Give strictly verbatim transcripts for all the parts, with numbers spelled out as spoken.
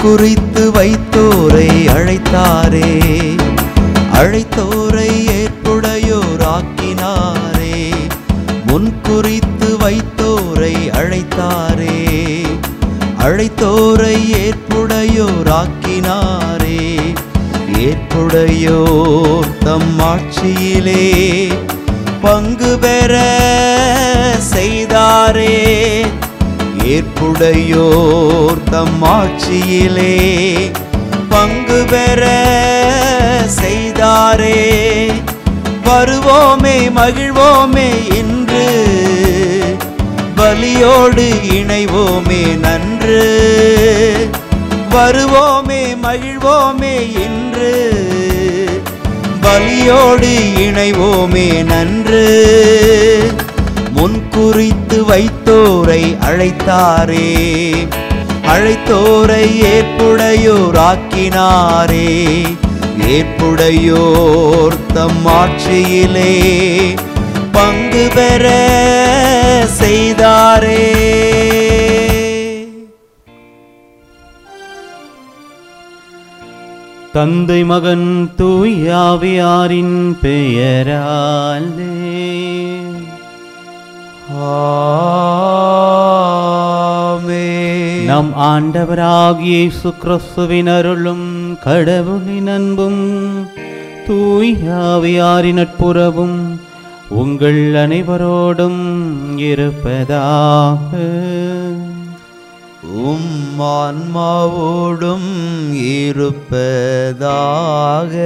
முன்குறித்து வைத்தோரை அழைத்தாரே, அழைத்தோரை ஏற்புடையோராக்கினாரே. முன்குறித்து வைத்தோரை அழைத்தாரே, அழைத்தோரை ஏற்புடையோராக்கினாரே. ஏற்புடையோர் தம் ஆட்சியிலே பங்கு பெற செய்தாரே. ஏற்புடையோர் தம் ஆட்சியிலே பங்கு பெற செய்தாரே. வருவோமே மகிழ்வோமே என்று பலியோடு இணைவோமே நன்று. வருவோமே மகிழ்வோமே என்று பலியோடு இணைவோமே நன்று. முன்குறித்து வைத்தோரை அழைத்தாரே, அழைத்தோரை ஏற்புடையோராக்கினாரே. ஏற்புடையோர் தம் ஆட்சியிலே பங்கு பெற செய்தாரே. தந்தை மகன் தூய ஆவியாரின் பெயராலே ஆமென். நம் ஆண்டவராகிய இயேசு கிறிஸ்துவின் அருளும் கடவுளின் அன்பும் தூய ஆவியாரின் நட்புறவும் உங்கள் அனைவரோடும் இருப்பதாக. உம் ஆன்மாவோடும் இருப்பதாக.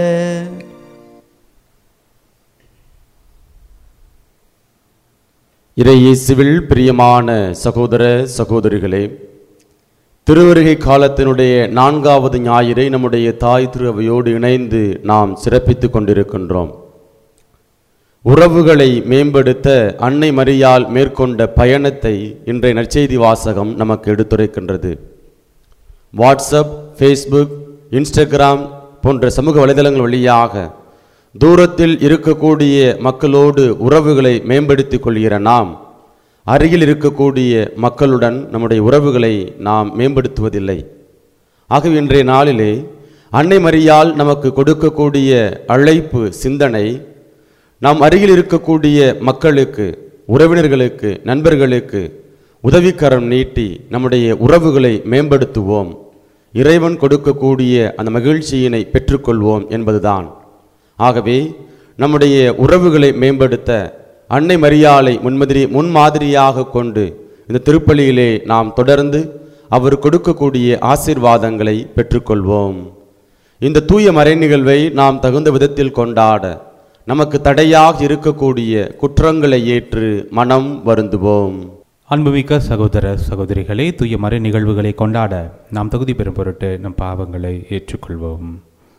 இறை இயேசுவில் பிரியமான சகோதர சகோதரிகளே, திருவருகை காலத்தினுடைய நான்காவது ஞாயிறை நம்முடைய தாய் திருவையோடு இணைந்து நாம் சிறப்பித்து கொண்டிருக்கின்றோம். உறவுகளை மேம்படுத்த அன்னை மரியாள் மேற்கொண்ட பயணத்தை இன்றைய நற்செய்தி வாசகம் நமக்கு எடுத்துரைக்கின்றது. வாட்ஸ்அப், ஃபேஸ்புக், இன்ஸ்டாகிராம் போன்ற சமூக வலைதளங்கள் வழியாக தூரத்தில் இருக்கக்கூடிய மக்களோடு உறவுகளை மேம்படுத்திக் கொள்கிற நாம் அருகில் இருக்கக்கூடிய மக்களுடன் நம்முடைய உறவுகளை நாம் மேம்படுத்துவதில்லை. ஆகவே இன்றைய நாளிலே அன்னை மரியாள் நமக்கு கொடுக்கக்கூடிய அழைப்பு, சிந்தனை, நாம் அருகில் இருக்கக்கூடிய மக்களுக்கு, உறவினர்களுக்கு, நண்பர்களுக்கு உதவிக்கரம் நீட்டி நம்முடைய உறவுகளை மேம்படுத்துவோம், இறைவன் கொடுக்கக்கூடிய அந்த மகிழ்ச்சியினை பெற்றுக்கொள்வோம் என்பதுதான். ஆகவே நம்முடைய உறவுகளை மேம்படுத்த அன்னை மரியாளை முன்மாதிரி முன்மாதிரியாக கொண்டு இந்த திருப்பலியிலே நாம் தொடர்ந்து அவர் கொடுக்கக்கூடிய ஆசீர்வாதங்களை பெற்றுக்கொள்வோம். இந்த தூய மறை நிகழ்வை நாம் தகுந்த விதத்தில் கொண்டாட நமக்கு தடையாக இருக்கக்கூடிய குற்றங்களை ஏற்று மனம் வருந்துவோம். அன்புமிக்க சகோதர சகோதரிகளே, தூய மறை நிகழ்வுகளை கொண்டாட நாம் தகுதி பெறும் பொருட்டு நம் பாவங்களை ஏற்றுக்கொள்வோம்.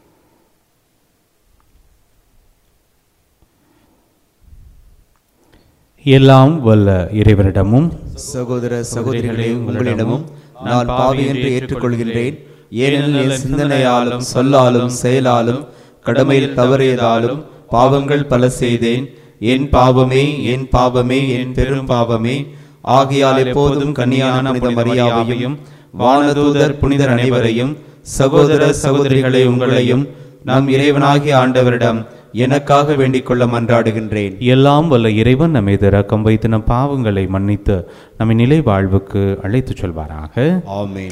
எல்லாம் வல்ல இறைவனிடமும் சகோதர சகோதரிகளே, உங்களிடமும் நான் பாவி என்று ஏற்றுக்கொள்கின்றேன். ஏனெனில் என் சிந்தனையாலும் சொல்லாலும் செயலாலும் கடமையில் தவறியதாலும் பாவங்கள் பல செய்தேன். என் பாவமே, என் பாவமே, என் பெரும் பாவமே. ஆகையால் எப்போதும் கன்னியான புனித மரியாவையும் வானதூதர் புனிதர் அனைவரையும் சகோதர சகோதரிகளை உங்களையும் நம் இறைவனாகிய ஆண்டவரிடம் எனக்காக வேண்டிக் கொள்ள மன்றாடுகின்றேன். எல்லாம் வல்ல இறைவன் நம்மை இரக்கம் வைத்து நம் பாவங்களை மன்னித்து நம்மை நிலை வாழ்வுக்கு அழைத்துச் செல்வாராக. ஆமென்.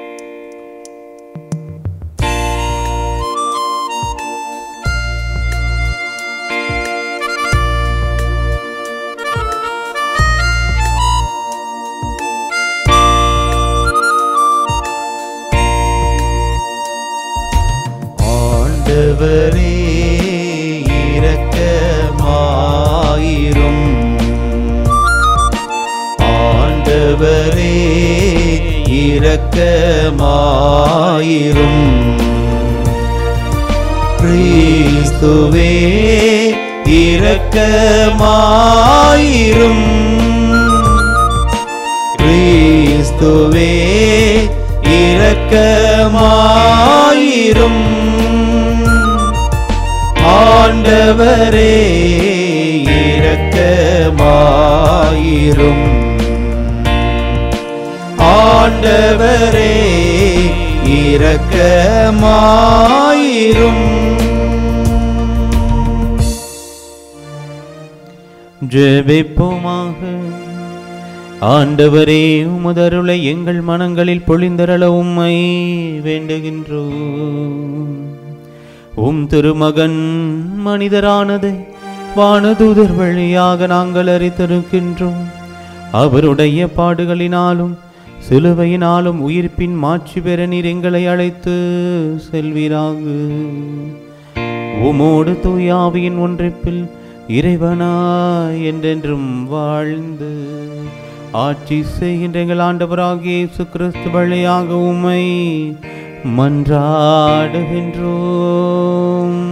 ஆண்டவரே இரக்கமாயிரும், ஆண்டவரே இரக்கமாயிரும். கிறிஸ்துவே இரக்கமாயிரும், கிறிஸ்துவே இரக்கமாயிரும். ஆண்டவரே இரக்கமாயிரும், ஆண்டவரே இரக்கமாயிரும். ஜெபிப்போமாக. ஆண்டவரே, உமது அருளை எங்கள் மனங்களில் பொழிந்தருள உம்மை வேண்டுகின்றோம். உம் திருமகன் மனிதரானதை வானதூதர் வழியாக நாங்கள் அறிந்திருக்கின்றோம். அவருடைய பாடுகளினாலும் சிலுவையினாலும் உயிர்ப்பின் மாட்சி பெற நீர் எங்களை அழைத்து செல்வீராக. உமோடு தூயாவியின் ஒன்றிப்பில் இறைவனாய் என்றென்றும் வாழ்ந்து ஆட்சி செய்கின்ற எங்கள் ஆண்டவராகிய இயேசு கிறிஸ்து வழியாக உம்மை மன்றாடுகின்றோம்.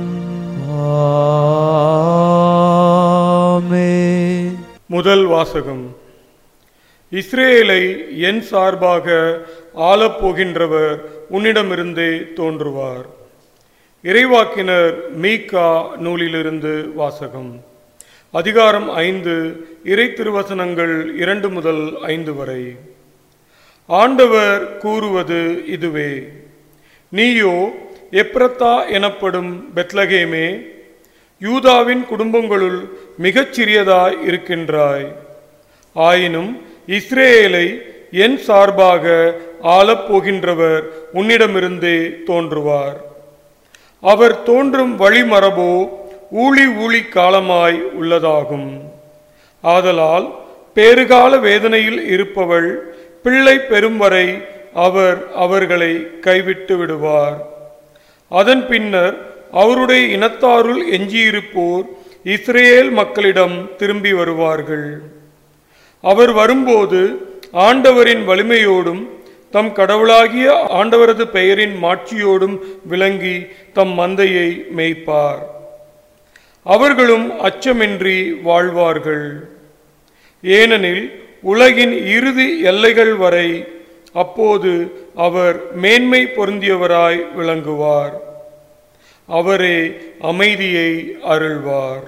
ஆமென். முதல் வாசகம். இஸ்ரேலை என் சார்பாக ஆளப்போகின்றவர் உன்னிடமிருந்தே தோன்றுவார். இறைவாக்கினர் மீகா நூலிலிருந்து வாசகம். அதிகாரம் ஐந்து, இறை திருவசனங்கள் இரண்டு முதல் ஐந்து வரை. ஆண்டவர் கூறுவது இதுவே: நீயோ எப்ரத்தா எனப்படும் பெத்லகேமே, யூதாவின் குடும்பங்களுள் மிகச் சிறியதாய் இருக்கின்றாய். ஆயினும் இஸ்ரேலை என் சார்பாக ஆளப்போகின்றவர் உன்னிடமிருந்தே தோன்றுவார். அவர் தோன்றும் வழிமரபோ ஊழி ஊழி காலமாய் உள்ளதாகும். ஆதலால் பேறுகால வேதனையில் இருப்பவள் பிள்ளை பெறும் வரை அவர் அவர்களை கைவிட்டு விடுவார். அதன் பின்னர் அவருடைய இனத்தாருள் எஞ்சியிருப்போர் இஸ்ரேல் மக்களிடம் திரும்பி வருவார்கள். அவர் வரும்போது ஆண்டவரின் வலிமையோடும் தம் கடவுளாகிய ஆண்டவரது பெயரின் மாட்சியோடும் விளங்கி தம் மந்தையை மேய்ப்பார். அவர்களும் அச்சமின்றி வாழ்வார்கள். ஏனெனில் உலகின் இறுதி எல்லைகள் வரை அப்போது அவர் மேன்மை பொருந்தியவராய் விளங்குவார். அவரே அமைதியை அருள்வார்.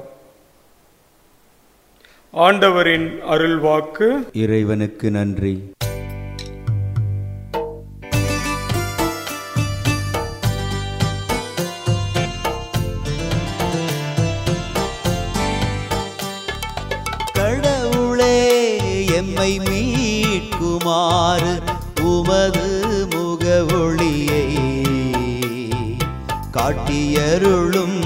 ஆண்டவரின் அருள்வாக்கு. இறைவனுக்கு நன்றி. கடவுளே, எம்மை மீட்குமாறு உமது முக ஒளியை காட்டியருளும்.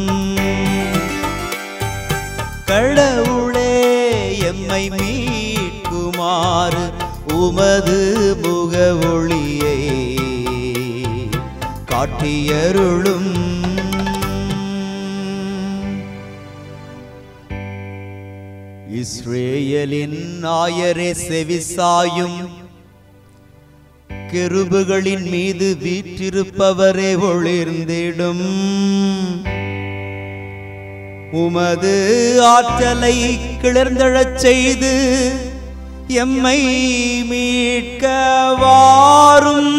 கடவுளே, எம்மை மீட்குமாறு உமது முக ஒளியை காட்டியருளும். இஸ்ரேலின் ஆயரே செவிசாயும், கெருபுகளின் மீது வீற்றிருப்பவரே ஒளிர்ந்திடும். உமது ஆற்றலை கிளர்ந்தழச் செய்து எம்மை மீட்க வாரும்.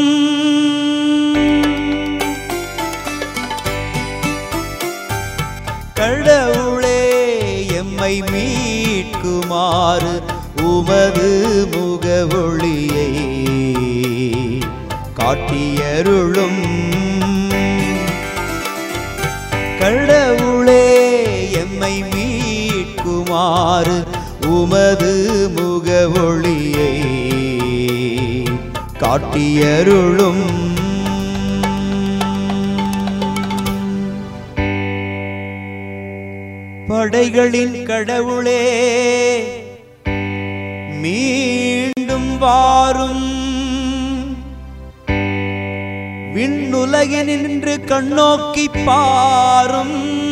கடவுளே, எம்மை மீட்குமாறு உமது முக ஒளியை காட்டியருளும். கடவுளே, எம்மை மீட்குமாறு உமது முக ஒளியை காட்டியருளும். படைகளின் கடவுளே, மீண்டும் வாரும். விண்ணுலகினின்று கண்ணோக்கி பாரும்.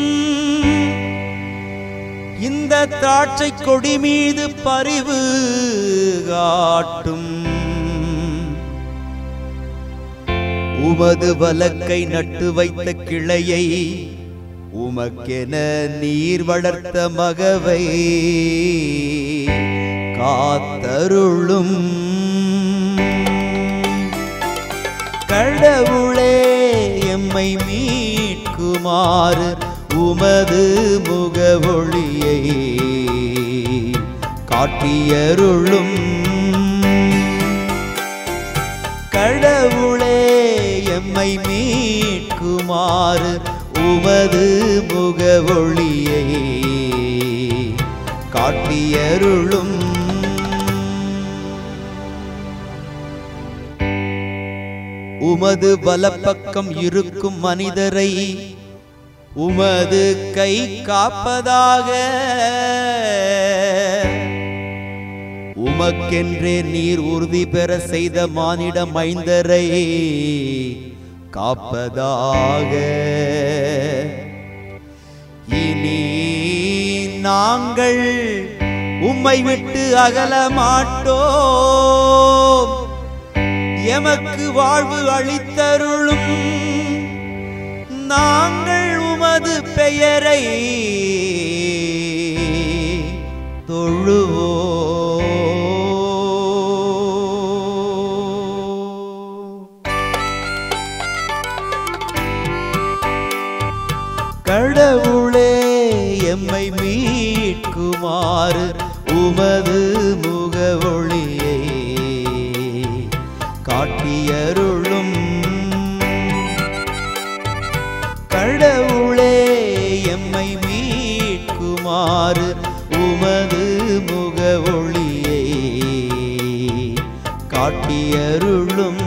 இந்த திராட்சை கொடி மீது பரிவு காட்டும். உமது வலக்கை நட்டு வைத்த கிளையை உமக்கென நீர் வளர்த்த மகவை காத்தருளும். கடவுளே, எம்மை மீட்குமாறு உமது முக ஒளியை காட்டியருளும். கடவுளே, எம்மை மீட்குமாறு உமது முக ஒளியை காட்டியருளும். உமது வலப்பக்கம் இருக்கும் மனிதரை உமது கை காப்பதாக. உமக்கென்றே நீர் உறுதி பெற செய்த மானிட மைந்தரை காப்பதாக. இனி நாங்கள் உம்மை விட்டு அகல மாட்டோம். எமக்கு வாழ்வு அளித்தருளும். நாங்கள் உமது பெயரை தொழுவோம். கடவுளே எம்மை மீட்குமாறு உமது முக ஒளியை காட்டியருளும். கடவுளே எம்மை மீட்குமாறு உமது முக ஒளியை காட்டியருளும்.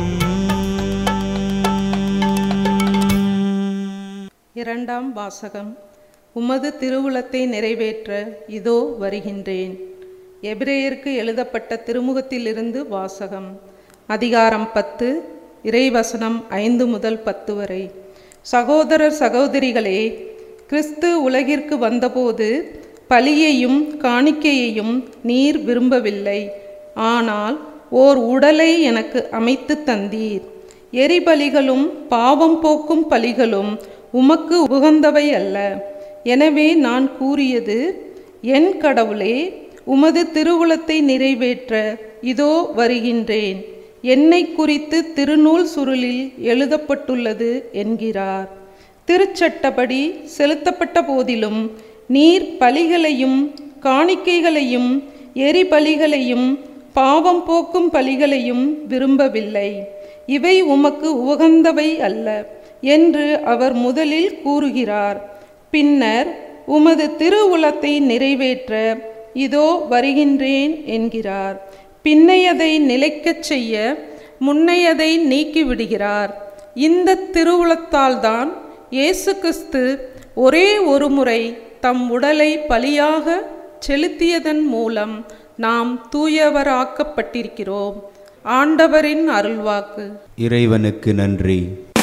இரண்டாம் வாசகம். உமது திருவுளத்தை நிறைவேற்ற இதோ வருகின்றேன். எபிரேயருக்கு எழுதப்பட்ட திருமுகத்திலிருந்து வாசகம். அதிகாரம் பத்து, இறைவசனம் ஐந்து முதல் பத்து வரை. சகோதரர் சகோதரிகளே, கிறிஸ்து உலகிற்கு வந்தபோது பலியையும் காணிக்கையையும் நீர் விரும்பவில்லை. ஆனால் ஓர் உடலை எனக்கு அமைத்து தந்தீர். எரிபலிகளும் பாவம் போக்கும் பலிகளும் உமக்கு உகந்தவை அல்ல. எனவே நான் கூறியது, என் கடவுளே, உமது திருவுளத்தை நிறைவேற்ற இதோ வருகின்றேன். என்னை குறித்து திருநூல் சுருளில் எழுதப்பட்டுள்ளது என்கிறார். திருச்சட்டப்படி செலுத்தப்பட்ட போதிலும் நீர் பலிகளையும் காணிக்கைகளையும் எரிபலிகளையும் பாவம் போக்கும் பலிகளையும் விரும்பவில்லை. இவை உமக்கு உகந்தவை அல்ல என்று அவர் முதலில் கூறுகிறார். பின்னர் உமது திருவுளத்தை நிறைவேற்ற இதோ வருகின்றேன் என்கிறார். பின்னையதை நிலைக்கச் செய்ய முன்னையதை நீக்கிவிடுகிறார். இந்த திருவுளத்தால்தான் இயேசு கிறிஸ்து ஒரே ஒரு முறை தம் உடலை பலியாக செலுத்தியதன் மூலம் நாம் தூயவராக்கப்பட்டிருக்கிறோம். ஆண்டவரின் அருள்வாக்கு. இறைவனுக்கு நன்றி.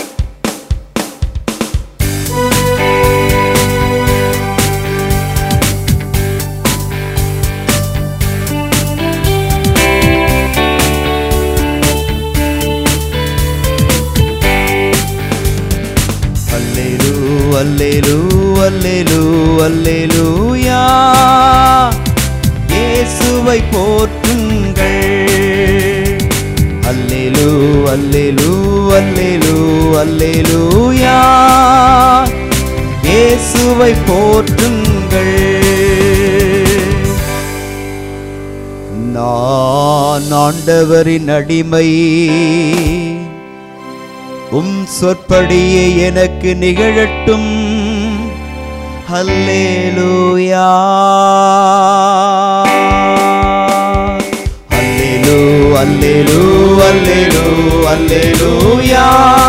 அல்லேலூ அல்லேலூ அல்லேலூயா. இயேசுவை போற்றுங்கள். அல்லேலூ அல்லேலூ அல்லேலூ அல்லேலூயா. இயேசுவை போற்றுங்கள். நான் ஆண்டவரின் அடிமை, உம் சொற்படியே எனக்கு நிகழட்டும். அல்லேலூயா அல்லேலூ அல்லேலூ அல்லேலூ அல்லேலூயா.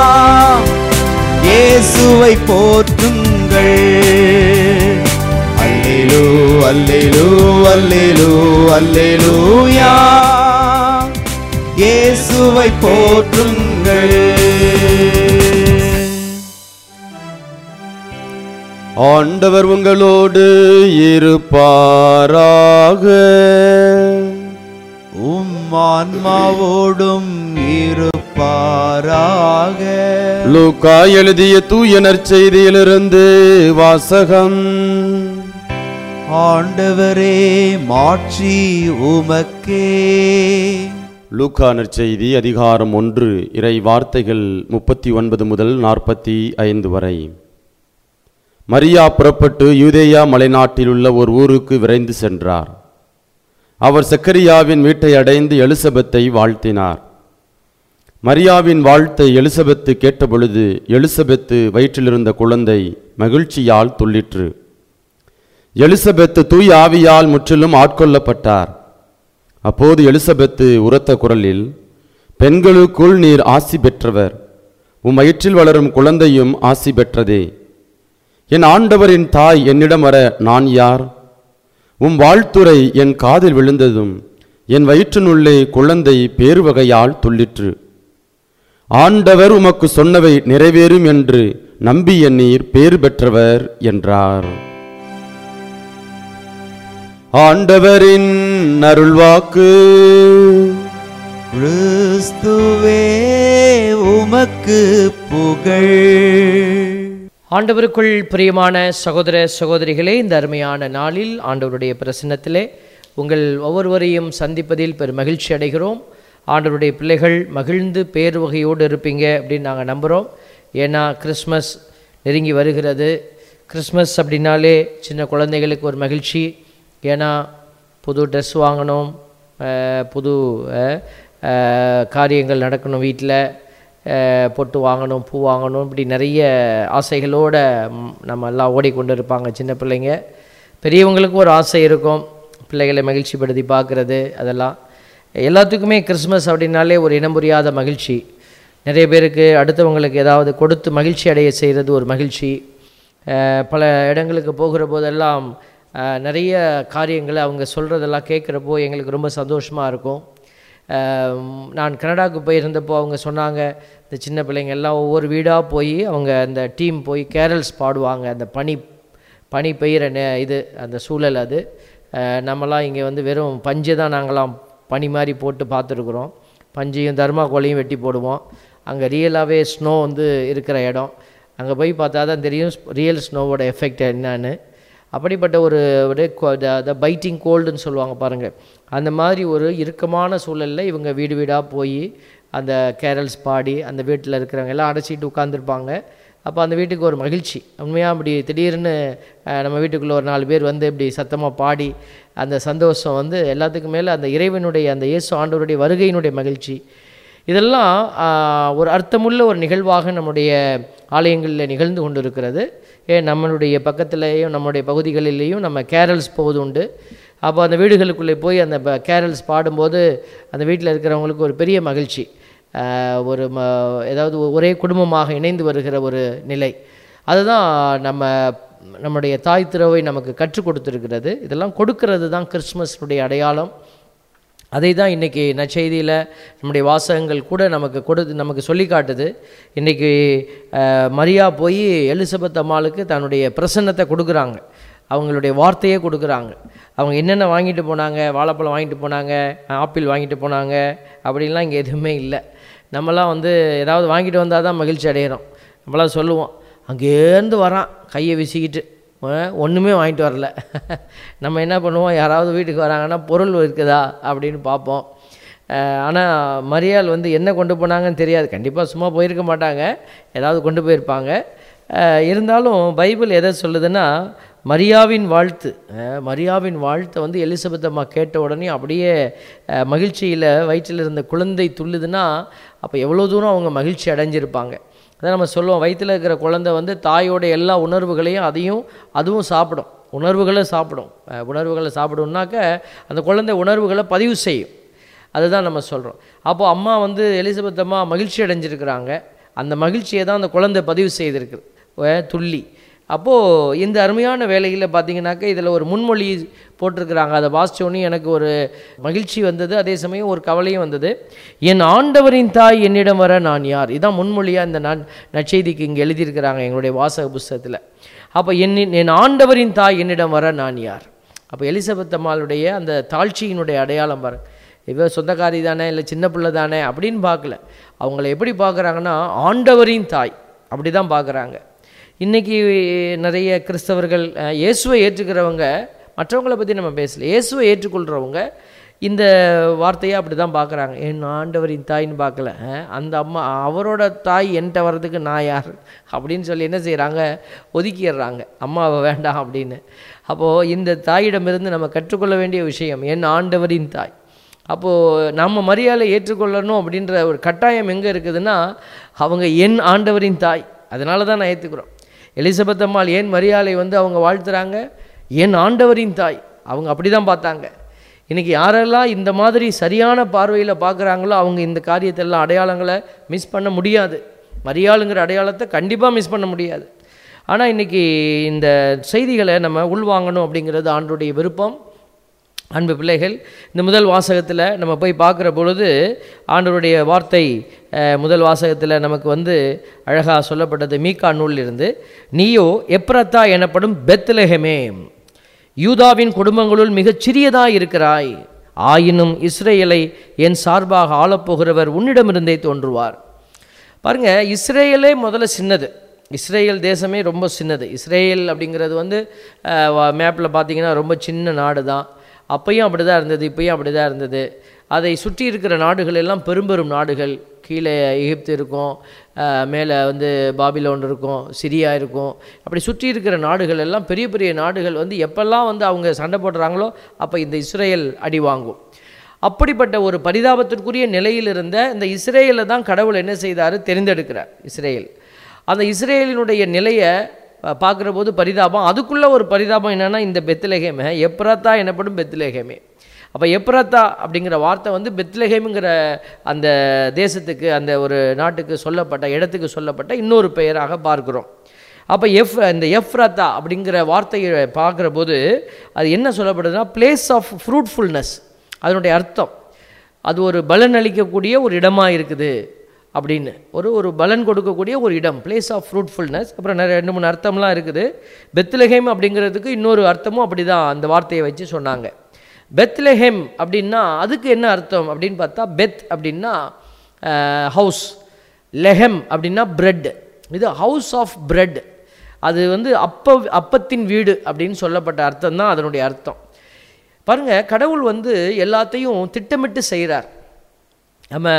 இயேசுவை போற்றுங்கள். அல்லேலூ அல்லேலூ அல்லேலூ அல்லேலூயா. இயேசுவை போற்றுங்கள். ஆண்டவர் உங்களோடு இருப்பாராக. உம் ஆன்மாவோடும் இருப்பாராக. லூக்கா எழுதிய தூய நற்செய்தியிலிருந்து வாசகம். ஆண்டவரே, மாட்சி உமக்கே. லூக்கா நற்செய்தி அதிகாரம் ஒன்று, இறை வார்த்தைகள் முப்பத்தி ஒன்பது முதல் நாற்பத்தி ஐந்து வரை. மரியா புறப்பட்டு யூதேயா மலைநாட்டில் உள்ள ஒரு ஊருக்கு விரைந்து சென்றார். அவர் சக்கரியாவின் வீட்டை அடைந்து எலிசபெத்தை வாழ்த்தினார். மரியாவின் வாழ்த்தை எலிசபெத்து கேட்டபொழுது எலிசபெத்து வயிற்றிலிருந்த குழந்தை மகிழ்ச்சியால் துள்ளிற்று. எலிசபெத்து தூய் ஆவியால் முற்றிலும் ஆட்கொள்ளப்பட்டார். அப்போது எலிசபெத்து உரத்த குரலில், பெண்களுக்குள் நீர் ஆசி பெற்றவர், உம் வயிற்றில் வளரும் குழந்தையும் ஆசி பெற்றதே. என் ஆண்டவரின் தாய் என்னிடம் வர நான் யார்? உம் வாழ்த்துரை என் காதில் விழுந்ததும் என் வயிற்றினுள்ளே குழந்தை பேருவகையால் துள்ளிற்று. ஆண்டவர் உமக்கு சொன்னவை நிறைவேறும் என்று நம்பிய நீர் பேறு பெற்றவர் என்றார். ஆண்டவரின் அருள்வாக்கு. கிறிஸ்துவே உமக்கு புகழ். ஆண்டவருக்குள் பிரியமான சகோதர சகோதரிகளே, இந்த அருமையான நாளில் ஆண்டவருடைய பிரசன்னத்திலே உங்கள் ஒவ்வொருவரையும் சந்திப்பதில் பெரும் மகிழ்ச்சி அடைகிறோம். ஆண்டவருடைய பிள்ளைகள் மகிழ்ந்து பேர் வகையோடு இருப்பீங்க அப்படின்னு நாங்கள் நம்புகிறோம். ஏன்னா கிறிஸ்மஸ் நெருங்கி வருகிறது. கிறிஸ்மஸ் அப்படின்னாலே சின்ன குழந்தைகளுக்கு ஒரு மகிழ்ச்சி. ஏன்னா புது ட்ரெஸ் வாங்கணும், புது காரியங்கள் நடக்கணும், வீட்டில் பொட்டு வாங்கணும், பூ வாங்கணும், இப்படி நிறைய ஆசைகளோடு நம்ம எல்லாம் ஓடிக்கொண்டு இருப்பாங்க சின்ன பிள்ளைங்க. பெரியவங்களுக்கும் ஒரு ஆசை இருக்கும், பிள்ளைகளை மகிழ்ச்சிப்படுத்தி பார்க்குறது. அதெல்லாம் எல்லாத்துக்குமே கிறிஸ்மஸ் அப்படின்னாலே ஒரு இனம் புரியாத மகிழ்ச்சி. நிறைய பேருக்கு அடுத்தவங்களுக்கு ஏதாவது கொடுத்து மகிழ்ச்சி அடைய செய்கிறது ஒரு மகிழ்ச்சி. பல இடங்களுக்கு போகிற போதெல்லாம் நிறைய காரியங்களை அவங்க சொல்கிறதெல்லாம் கேட்குறப்போ எங்களுக்கு ரொம்ப சந்தோஷமாக இருக்கும். நான் கனடாவுக்கு போயிருந்தப்போ அவங்க சொன்னாங்க, இந்த சின்ன பிள்ளைங்க எல்லாம் ஒவ்வொரு வீடாக போய் அவங்க அந்த டீம் போய் கேரல்ஸ் பாடுவாங்க. அந்த பனி பனி பெய்கிற நே இது அந்த சூழல் அது. நம்மலாம் இங்கே வந்து வெறும் பஞ்சு தான் நாங்களாம் பனி மாதிரி போட்டு பார்த்துருக்குறோம். பஞ்சையும் தர்மாக்கோலையும் வெட்டி போடுவோம். அங்கே ரியலாகவே ஸ்னோ வந்து இருக்கிற இடம். அங்கே போய் பார்த்தா தான் தெரியும் ரியல் ஸ்னோவோட எஃபெக்ட் என்னன்னு. அப்படிப்பட்ட ஒரு த பைட்டிங் கோல்டுன்னு சொல்லுவாங்க பாருங்கள், அந்த மாதிரி ஒரு இறுக்கமான சூழலில் இவங்க வீடு வீடாக போய் அந்த கேரல்ஸ் பாடி அந்த வீட்டில் இருக்கிறவங்க எல்லாம் அடைச்சிட்டு உட்காந்துருப்பாங்க. அப்போ அந்த வீட்டுக்கு ஒரு மகிழ்ச்சி. உண்மையாக அப்படி திடீர்னு நம்ம வீட்டுக்குள்ளே ஒரு நாலு பேர் வந்து இப்படி சத்தமாக பாடி அந்த சந்தோஷம் வந்து எல்லாத்துக்கும் மேலே அந்த இறைவனுடைய அந்த இயேசு ஆண்டவருடைய வருகையினுடைய மகிழ்ச்சி. இதெல்லாம் ஒரு அர்த்தமுள்ள ஒரு நிகழ்வாக நம்முடைய ஆலயங்களில் நிகழ்ந்து கொண்டு இருக்கிறது. ஏன் நம்மளுடைய பக்கத்துலேயும் நம்முடைய பகுதிகளிலேயும் நம்ம கேரல்ஸ் போவது உண்டு. அப்போ அந்த வீடுகளுக்குள்ளே போய் அந்த கேரல்ஸ் பாடும்போது அந்த வீட்டில் இருக்கிறவங்களுக்கு ஒரு பெரிய மகிழ்ச்சி. ஒரு ம ஏதாவது ஒரே குடும்பமாக இணைந்து வருகிற ஒரு நிலை. அதுதான் நம்ம நம்முடைய தாய் திருவை நமக்கு கற்றுக் கொடுத்துருக்கிறது. இதெல்லாம் கொடுக்கறது தான் கிறிஸ்மஸினுடைய அடையாளம். அதை தான் இன்றைக்கி நற்செய்தியில் நம்முடைய வாசகங்கள் கூட நமக்கு கொடு நமக்கு சொல்லி காட்டுது. இன்றைக்கி மரியா போய் எலிசபெத் அம்மாளுக்கு தன்னுடைய பிரசன்னத்தை கொடுக்குறாங்க, அவங்களுடைய வார்த்தையே கொடுக்குறாங்க. அவங்க என்னென்ன வாங்கிட்டு போனாங்க, வாழைப்பழம் வாங்கிட்டு போனாங்க, ஆப்பிள் வாங்கிட்டு போனாங்க அப்படின்லாம் இங்கே எதுவுமே இல்லை. நம்மலாம் வந்து ஏதாவது வாங்கிட்டு வந்தால் தான் மகிழ்ச்சி அடைகிறோம். நம்மளாம் சொல்லுவோம், அங்கேருந்து வரான் கையை வீசிக்கிட்டு ஒன்றுமே வாங்கிட்டு வரல. நம்ம என்ன பண்ணுவோம், யாராவது வீட்டுக்கு வராங்கன்னா பொருள் இருக்குதா அப்படின்னு பார்ப்போம். ஆனால் மரியாள் வந்து என்ன கொண்டு போனாங்கன்னு தெரியாது. கண்டிப்பாக சும்மா போயிருக்க மாட்டாங்க, ஏதாவது கொண்டு போயிருப்பாங்க. இருந்தாலும் பைபிள் எதை சொல்லுதுன்னா, மரியாவின் வாழ்த்து மரியாவின் வாழ்த்தை வந்து எலிசபெத் அம்மா கேட்ட உடனே அப்படியே மகிழ்ச்சியில் வயிற்றில் இருந்த குழந்தை துள்ளுதுன்னா அப்போ எவ்வளோ தூரம் அவங்க மகிழ்ச்சி அடைஞ்சிருப்பாங்க. அதான் நம்ம சொல்லுவோம், வயிற்றில் இருக்கிற குழந்தை வந்து தாயோட எல்லா உணர்வுகளையும் அதையும் அதுவும் சாப்பிடும், உணர்வுகளை சாப்பிடும். உணர்வுகளை சாப்பிடும்னாக்க அந்த குழந்தை உணர்வுகளை பதிவு செய்யும். அதுதான் நம்ம சொல்கிறோம். அப்போது அம்மா வந்து எலிசபெத் அம்மா மகிழ்ச்சி அடைஞ்சிருக்கிறாங்க. அந்த மகிழ்ச்சியை தான் அந்த குழந்தை பதிவு செய்திருக்கு துள்ளி. அப்போது இந்த அருமையான வேலையில் பார்த்திங்கனாக்கா இதில் ஒரு முன்மொழி போட்டிருக்கிறாங்க. அதை வாசித்தோன்னே எனக்கு ஒரு மகிழ்ச்சி வந்தது, அதே சமயம் ஒரு கவலையும் வந்தது. என் ஆண்டவரின் தாய் என்னிடம் வர நான் யார், இதான் முன்மொழியாக இந்த நான் நற்செய்திக்கு இங்கே எழுதியிருக்கிறாங்க எங்களுடைய வாசக புஸ்தகத்தில். அப்போ என் என் ஆண்டவரின் தாய் என்னிடம் வர நான் யார். அப்போ எலிசபெத் அம்மாளுடைய அந்த தாழ்ச்சியினுடைய அடையாளம் பாருங்க. இவ சொந்தக்காரி தானே இல்லை சின்ன பிள்ளை தானே அப்படின்னு பார்க்கல. அவங்கள எப்படி பார்க்குறாங்கன்னா ஆண்டவரின் தாய் அப்படி தான் பார்க்குறாங்க. இன்றைக்கி நிறைய கிறிஸ்தவர்கள் இயேசுவை ஏற்றுக்கிறவங்க, மற்றவங்களை பற்றி நம்ம பேசல, இயேசுவை ஏற்றுக்கொள்கிறவங்க இந்த வார்த்தையை அப்படி தான் பார்க்குறாங்க. என் ஆண்டவரின் தாயின்னு பார்க்கல, அந்த அம்மா அவரோட தாய் என்கிட்ட வர்றதுக்கு நான் யார் அப்படின்னு சொல்லி என்ன செய்கிறாங்க, ஒதுக்கிடுறாங்க, அம்மாவை வேண்டாம் அப்படின்னு. அப்போது இந்த தாயிடமிருந்து நம்ம கற்றுக்கொள்ள வேண்டிய விஷயம் என் ஆண்டவரின் தாய். அப்போது நம்ம மரியாதை ஏற்றுக்கொள்ளணும் அப்படின்ற ஒரு கட்டாயம் எங்கே இருக்குதுன்னா, அவங்க என் ஆண்டவரின் தாய், அதனால தான் நான் ஏற்றுக்கிறோம். எலிசபெத் அம்மாள் ஏன் மரியாதை வந்து அவங்க வாழ்த்துறாங்க, என் ஆண்டவரின் தாய், அவங்க அப்படி தான் பார்த்தாங்க. இன்றைக்கி யாரெல்லாம் இந்த மாதிரி சரியான பார்வையில் பார்க்குறாங்களோ அவங்க இந்த காரியத்தெல்லாம் அடையாளங்களை மிஸ் பண்ண முடியாது. மரியாளுங்கிற அடையாளத்தை கண்டிப்பாக மிஸ் பண்ண முடியாது. ஆனால் இன்றைக்கி இந்த செய்திகளை நம்ம உள்வாங்கணும் அப்படிங்கிறது ஆண்டவருடைய விருப்பம். அன்பு பிள்ளைகள், இந்த முதல் வாசகத்தில் நம்ம போய் பார்க்குற பொழுது ஆண்டவருடைய வார்த்தை முதல் வாசகத்தில் நமக்கு வந்து அழகாக சொல்லப்பட்டது. மீகா நூலிலிருந்து, நீயோ எப்ரத்தா எனப்படும் பெத்லெஹேமே, யூதாவின் குடும்பங்களுள் மிகச் சிறியதாய் இருக்கிறாய், ஆயினும் இஸ்ரேலை என் சார்பாக ஆளப்போகிறவர் உன்னிடமிருந்தே தோன்றுவார். பாருங்கள், இஸ்ரேலே முதல்ல சின்னது, இஸ்ரேல் தேசமே ரொம்ப சின்னது. இஸ்ரேல் அப்படிங்கிறது வந்து மேப்பில் பார்த்திங்கன்னா ரொம்ப சின்ன நாடு தான். அப்பையும் அப்படி தான் இருந்தது, இப்போயும் அப்படி தான் இருந்தது. அதை சுற்றி இருக்கிற நாடுகள் எல்லாம் பெரும்பெரும் நாடுகள். கீழே எகிப்து இருக்கும், மேலே வந்து பாபிலோன் இருக்கும், சிரியா இருக்கும். அப்படி சுற்றி இருக்கிற நாடுகள் எல்லாம் பெரிய பெரிய நாடுகள் வந்து எப்பெல்லாம் வந்து அவங்க சண்டை போடுறாங்களோ அப்போ இந்த இஸ்ரேல் அடி வாங்கும். அப்படிப்பட்ட ஒரு பரிதாபத்திற்குரிய நிலையில் இருந்த இந்த இஸ்ரேலை தான் கடவுள் என்ன செய்தார், தெரிந்தெடுக்கிறார். இஸ்ரேல், அந்த இஸ்ரேலினுடைய நிலையை பார்க்குற போது பரிதாபம். அதுக்குள்ளே ஒரு பரிதாபம் என்னென்னா, இந்த பெத்லெஹேமே எப்ராத்தா எனப்படும் பெத்லெஹேமே. அப்போ எப்ராத்தா அப்படிங்கிற வார்த்தை வந்து பெத்லெஹேமுங்கிற அந்த தேசத்துக்கு, அந்த ஒரு நாட்டுக்கு சொல்லப்பட்ட இடத்துக்கு சொல்லப்பட்ட இன்னொரு பெயராக பார்க்குறோம். அப்போ எஃப் இந்த எஃப்ராத்தா அப்படிங்கிற வார்த்தையை பார்க்குற போது அது என்ன சொல்லப்படுதுன்னா, பிளேஸ் ஆஃப் ஃப்ரூட்ஃபுல்னஸ். அதனுடைய அர்த்தம் அது ஒரு பலன் அளிக்கக்கூடிய ஒரு இடமாக இருக்குது அப்படின்னு, ஒரு ஒரு பலன் கொடுக்கக்கூடிய ஒரு இடம், பிளேஸ் ஆஃப் ஃப்ரூட்ஃபுல்னஸ். அப்புறம் நிறைய ரெண்டு மூணு அர்த்தம்லாம் இருக்குது. பெத்லெஹேம் அப்படிங்கிறதுக்கு இன்னொரு அர்த்தமும் அப்படி தான் அந்த வார்த்தையை வச்சு சொன்னாங்க. பெத்லெஹேம் அப்படின்னா அதுக்கு என்ன அர்த்தம் அப்படின்னு பார்த்தா, பெத் அப்படின்னா ஹவுஸ், லெஹெம் அப்படின்னா பிரெட். இது ஹவுஸ் ஆஃப் பிரெட், அது வந்து அப்ப அப்பத்தின் வீடு அப்படின்னு சொல்லப்பட்ட அர்த்தம் தான் அதனுடைய அர்த்தம். பாருங்கள், கடவுள் வந்து எல்லாத்தையும் திட்டமிட்டு செய்கிறார். நம்ம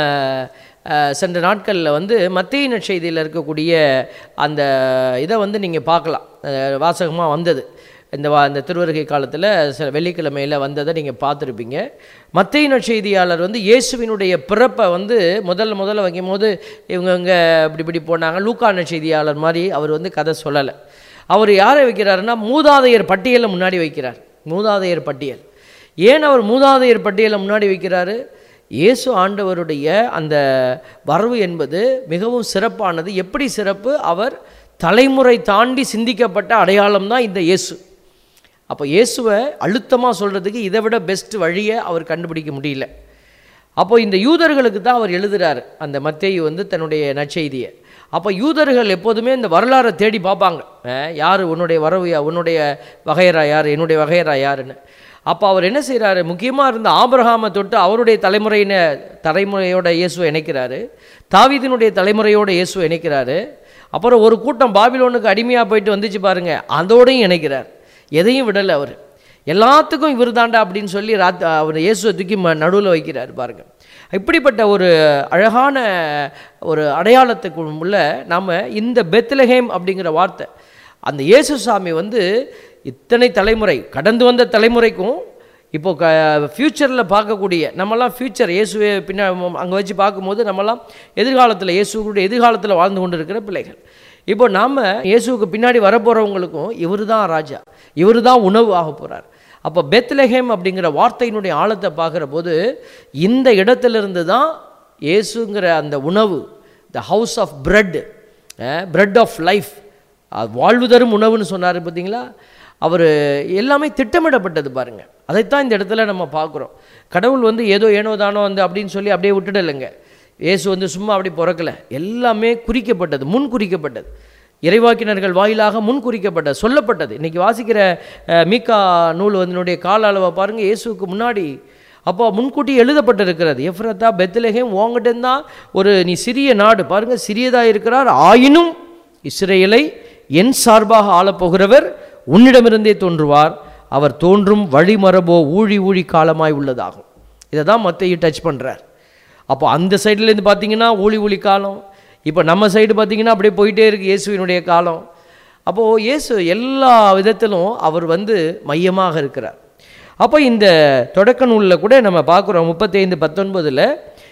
சென்ற நாட்களில் வந்து மத்தேயு நற்செய்தியில் இருக்கக்கூடிய அந்த இதை வந்து நீங்கள் பார்க்கலாம், வாசகமாக வந்தது. இந்த வா இந்த திருவருகை காலத்தில் சில வெள்ளிக்கிழமையில் வந்ததை நீங்கள் பார்த்துருப்பீங்க. மத்தேயு நற்செய்தியாளர் வந்து இயேசுவினுடைய பிறப்பை வந்து முதல்ல முதல்ல வைக்கும் போது இவங்க இங்கே இப்படி இப்படி போனாங்க. லூக்கா நற்செய்தியாளர் மாதிரி அவர் வந்து கதை சொல்லலை. அவர் யாரை வைக்கிறாருன்னா, மூதாதையர் பட்டியலை முன்னாடி வைக்கிறார். மூதாதையர் பட்டியல். ஏன் அவர் மூதாதையர் பட்டியலை முன்னாடி வைக்கிறாரு? இயேசு ஆண்டவருடைய அந்த வரவு என்பது மிகவும் சிறப்பானது. எப்படி சிறப்பு? அவர் தலைமுறை தாண்டி சிந்திக்கப்பட்ட அடையாளம் தான் இந்த இயேசு. அப்போ இயேசுவை அழுத்தமாக சொல்கிறதுக்கு இதை விட பெஸ்ட் வழியை அவர் கண்டுபிடிக்க முடியல. அப்போ இந்த யூதர்களுக்கு தான் அவர் எழுதுகிறார் அந்த மத்தேயு வந்து தன்னுடைய நற்செய்தியை. அப்போ யூதர்கள் எப்போதுமே இந்த வரலாறை தேடி பார்ப்பாங்க, யார் உன்னுடைய வரவு, உன்னுடைய வகையரா யார், என்னுடைய வகையரா யாருன்னு. அப்போ அவர் என்ன செய்கிறாரு, முக்கியமாக இருந்த ஆபிரகாமை தொட்டு அவருடைய தலைமுறையின தலைமுறையோட இயேசுவை இணைக்கிறாரு, தாவீதினுடைய தலைமுறையோட இயேசுவை இணைக்கிறாரு. அப்புறம் ஒரு கூட்டம் பாபிலோனுக்கு அடிமையாக போயிட்டு வந்துச்சு பாருங்கள், அதோடையும் இணைக்கிறார். எதையும் விடலை அவர். எல்லாத்துக்கும் இவர் தாண்டா அப்படின்னு சொல்லி ராத் அவர் இயேசுவை தூக்கி ம நடுவில் வைக்கிறார் பாருங்கள். இப்படிப்பட்ட ஒரு அழகான ஒரு அடையாளத்துக்கு உள்ள நாம் இந்த பெத்லெஹேம் அப்படிங்கிற வார்த்தை, அந்த இயேசு சாமி வந்து இத்தனை தலைமுறை கடந்து வந்த தலைமுறைக்கும் இப்போ க ஃப்யூச்சரில் பார்க்கக்கூடிய நம்மலாம் ஃப்யூச்சர் இயேசுவை பின்னா அங்கே வச்சு பார்க்கும்போது நம்மலாம் எதிர்காலத்தில் இயேசுடைய எதிர்காலத்தில் வாழ்ந்து கொண்டு இருக்கிற பிள்ளைகள். இப்போ நாம் இயேசுவுக்கு பின்னாடி வரப்போகிறவங்களுக்கும் இவர் தான் ராஜா, இவர் தான் உணவு ஆக போகிறார். அப்போ பெத்லெஹேம் அப்படிங்கிற வார்த்தையினுடைய ஆழத்தை பார்க்குற போது இந்த இடத்துலேருந்து தான் இயேசுங்கிற அந்த உணவு, the house of bread, bread of life, வாழ்வு தரும் உணவுன்னு சொன்னார் பார்த்தீங்களா. அவர் எல்லாமே திட்டமிடப்பட்டது பாருங்கள். அதைத்தான் இந்த இடத்துல நம்ம பார்க்குறோம். கடவுள் வந்து ஏதோ ஏனோ தானோ வந்து அப்படின்னு சொல்லி அப்படியே விட்டுடலைங்க. இயேசு வந்து சும்மா அப்படி பிறக்கலை, எல்லாமே குறிக்கப்பட்டது, முன் குறிக்கப்பட்டது, இறைவாக்கினர்கள் வாயிலாக முன் குறிக்கப்பட்டது, சொல்லப்பட்டது. இன்றைக்கி வாசிக்கிற மீகா நூல் வந்தனுடைய கால அளவை பாருங்கள், இயேசுக்கு முன்னாடி அப்போ முன்கூட்டி எழுதப்பட்டிருக்கிறது. எஃப்ராத்தா பெத்லெஹேம் உங்ககிட்டேருந்தா ஒரு நீ சிறிய நாடு பாருங்கள், சிறியதாக இருக்கிறார், ஆயினும் இஸ்ரேலை என் சார்பாக ஆளப்போகிறவர் உன்னிடமிருந்தே தோன்றுவார், அவர் தோன்றும் வழிமரபோ ஊழி ஊழி காலமாய் உள்ளதாகும். இதை தான் மத்தேயு டச் பண்ணுறார். அப்போ அந்த சைட்லேருந்து பார்த்தீங்கன்னா ஊழி ஊழி காலம், இப்போ நம்ம சைடு பார்த்திங்கன்னா அப்படியே போயிட்டே இருக்குது இயேசுவினுடைய காலம். அப்போது இயேசு எல்லா விதத்திலும் அவர் வந்து மையமாக இருக்கிறார். அப்போ இந்த தொடக்க நூலில் கூட நம்ம பார்க்குறோம் முப்பத்தைந்து பத்தொன்பதில்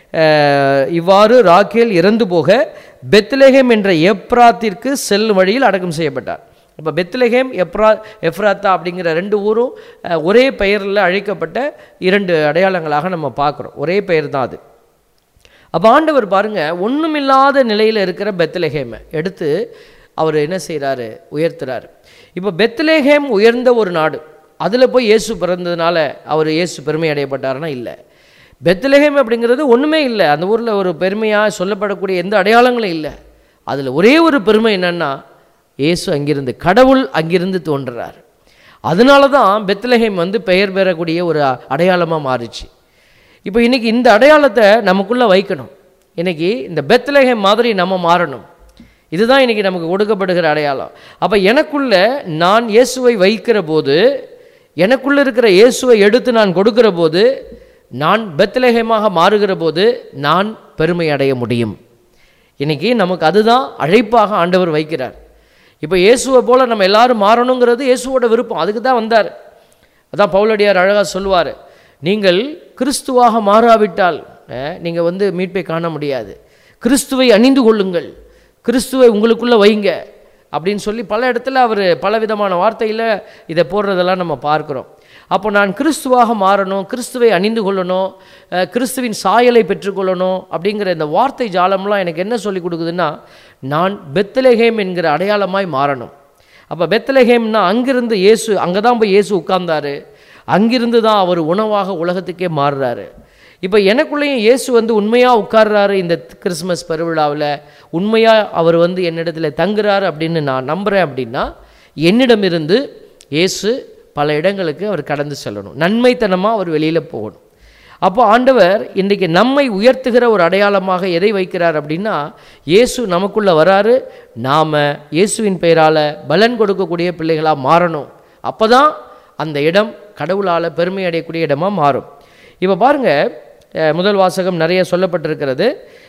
இவ்வாறு ராக்கேல் இறந்து போக பெத்லெகேம் என்ற எப்ராத்திற்கு செல்லும் வழியில் அடக்கம் செய்யப்பட்டார். இப்போ பெத்லெகேம் எப்ரா எஃப்ராத்தா அப்படிங்கிற ரெண்டு ஊரும் ஒரே பெயரில் அழைக்கப்பட்ட இரண்டு அடையாளங்களாக நம்ம பார்க்குறோம். ஒரே பெயர் தான் அது. அப்போ ஆண்டவர் பாருங்கள், ஒன்றுமில்லாத நிலையில் இருக்கிற பெத்லெகேமை எடுத்து அவர் என்ன செய்கிறாரு, உயர்த்துறாரு. இப்போ பெத்லெகேம் உயர்ந்த ஒரு நாடு, அதில் போய் இயேசு பிறந்ததுனால அவர் இயேசு பெருமை அடையப்பட்டாருன்னா இல்லை. பெத்லெகேம் அப்படிங்கிறது ஒன்றுமே இல்லை, அந்த ஊரில் ஒரு பெருமையாக சொல்லப்படக்கூடிய எந்த அடையாளங்களும் இல்லை. அதில் ஒரே ஒரு பெருமை என்னென்னா, இயேசு அங்கிருந்து, கடவுள் அங்கிருந்து தோன்றுறார். அதனால தான் பெத்லெகேம் வந்து பெயர் பெறக்கூடிய ஒரு அடையாளமாக மாறிச்சு. இப்போ இன்றைக்கி இந்த அடையாளத்தை நமக்குள்ளே வைக்கணும். இன்றைக்கி இந்த பெத்லெகேம் மாதிரி நம்ம மாறணும். இதுதான் இன்றைக்கி நமக்கு கொடுக்கப்படுகிற அடையாளம். அப்போ எனக்குள்ளே நான் இயேசுவை வைக்கிற போது, எனக்குள்ளே இருக்கிற இயேசுவை எடுத்து நான் கொடுக்கிற போது, நான் பெத்லெகேமாக மாறுகிற போது நான் பெருமை அடைய முடியும். இன்றைக்கி நமக்கு அதுதான் அழைப்பாக ஆண்டவர் வைக்கிறார். இப்போ இயேசுவை போல் நம்ம எல்லாரும் மாறணுங்கிறது இயேசுவோட விருப்பம். அதுக்கு தான் வந்தார். அதான் பவுலடியார் அழகாக சொல்லுவார், நீங்கள் கிறிஸ்துவாக மாறாவிட்டால் நீங்கள் வந்து மீட்பை காண முடியாது. கிறிஸ்துவை அணிந்து கொள்ளுங்கள், கிறிஸ்துவை உங்களுக்குள்ளே வைங்க அப்படின்னு சொல்லி பல இடத்துல அவர் பலவிதமான வார்த்தையில் இதை போடுறதெல்லாம் நம்ம பார்க்குறோம். அப்போ நான் கிறிஸ்துவாக மாறணும், கிறிஸ்துவை அணிந்து கொள்ளணும், கிறிஸ்துவின் சாயலை பெற்றுக்கொள்ளணும் அப்படிங்கிற இந்த வார்த்தை ஜாலம்லாம் எனக்கு என்ன சொல்லி கொடுக்குதுன்னா, நான் பெத்லெகேம் என்கிற அடையாளமாய் மாறணும். அப்போ பெத்லெகேம்னா அங்கிருந்து இயேசு, அங்கே தான் போய் இயேசு உட்கார்ந்தாரு, அங்கிருந்து தான் அவர் உணவாக உலகத்துக்கே மாறுறாரு. இப்போ எனக்குள்ளேயும் இயேசு வந்து உண்மையாக உட்கார்றாரு இந்த கிறிஸ்மஸ் பெருவிழாவில், உண்மையாக அவர் வந்து என்னிடத்தில் தங்குறாரு அப்படின்னு நான் நம்புகிறேன். அப்படின்னா என்னிடமிருந்து இயேசு பல இடங்களுக்கு அவர் கடந்து செல்லணும், நன்மைத்தனமாக அவர் வெளியில் போகணும். அப்போ ஆண்டவர் இன்றைக்கி நம்மை உயர்த்துகிற ஒரு அடையாளமாக எதை வைக்கிறார் அப்படின்னா, இயேசு நமக்குள்ளே வராரு, நாம் இயேசுவின் பெயரால் பலன் கொடுக்கக்கூடிய பிள்ளைகளாக மாறணும். அப்போ தான் அந்த இடம் கடவுளால் பெருமை அடையக்கூடிய இடமாக மாறும். இப்போ பாருங்கள், முதல் வாசகம் நிறைய சொல்லப்பட்டிருக்கிறது.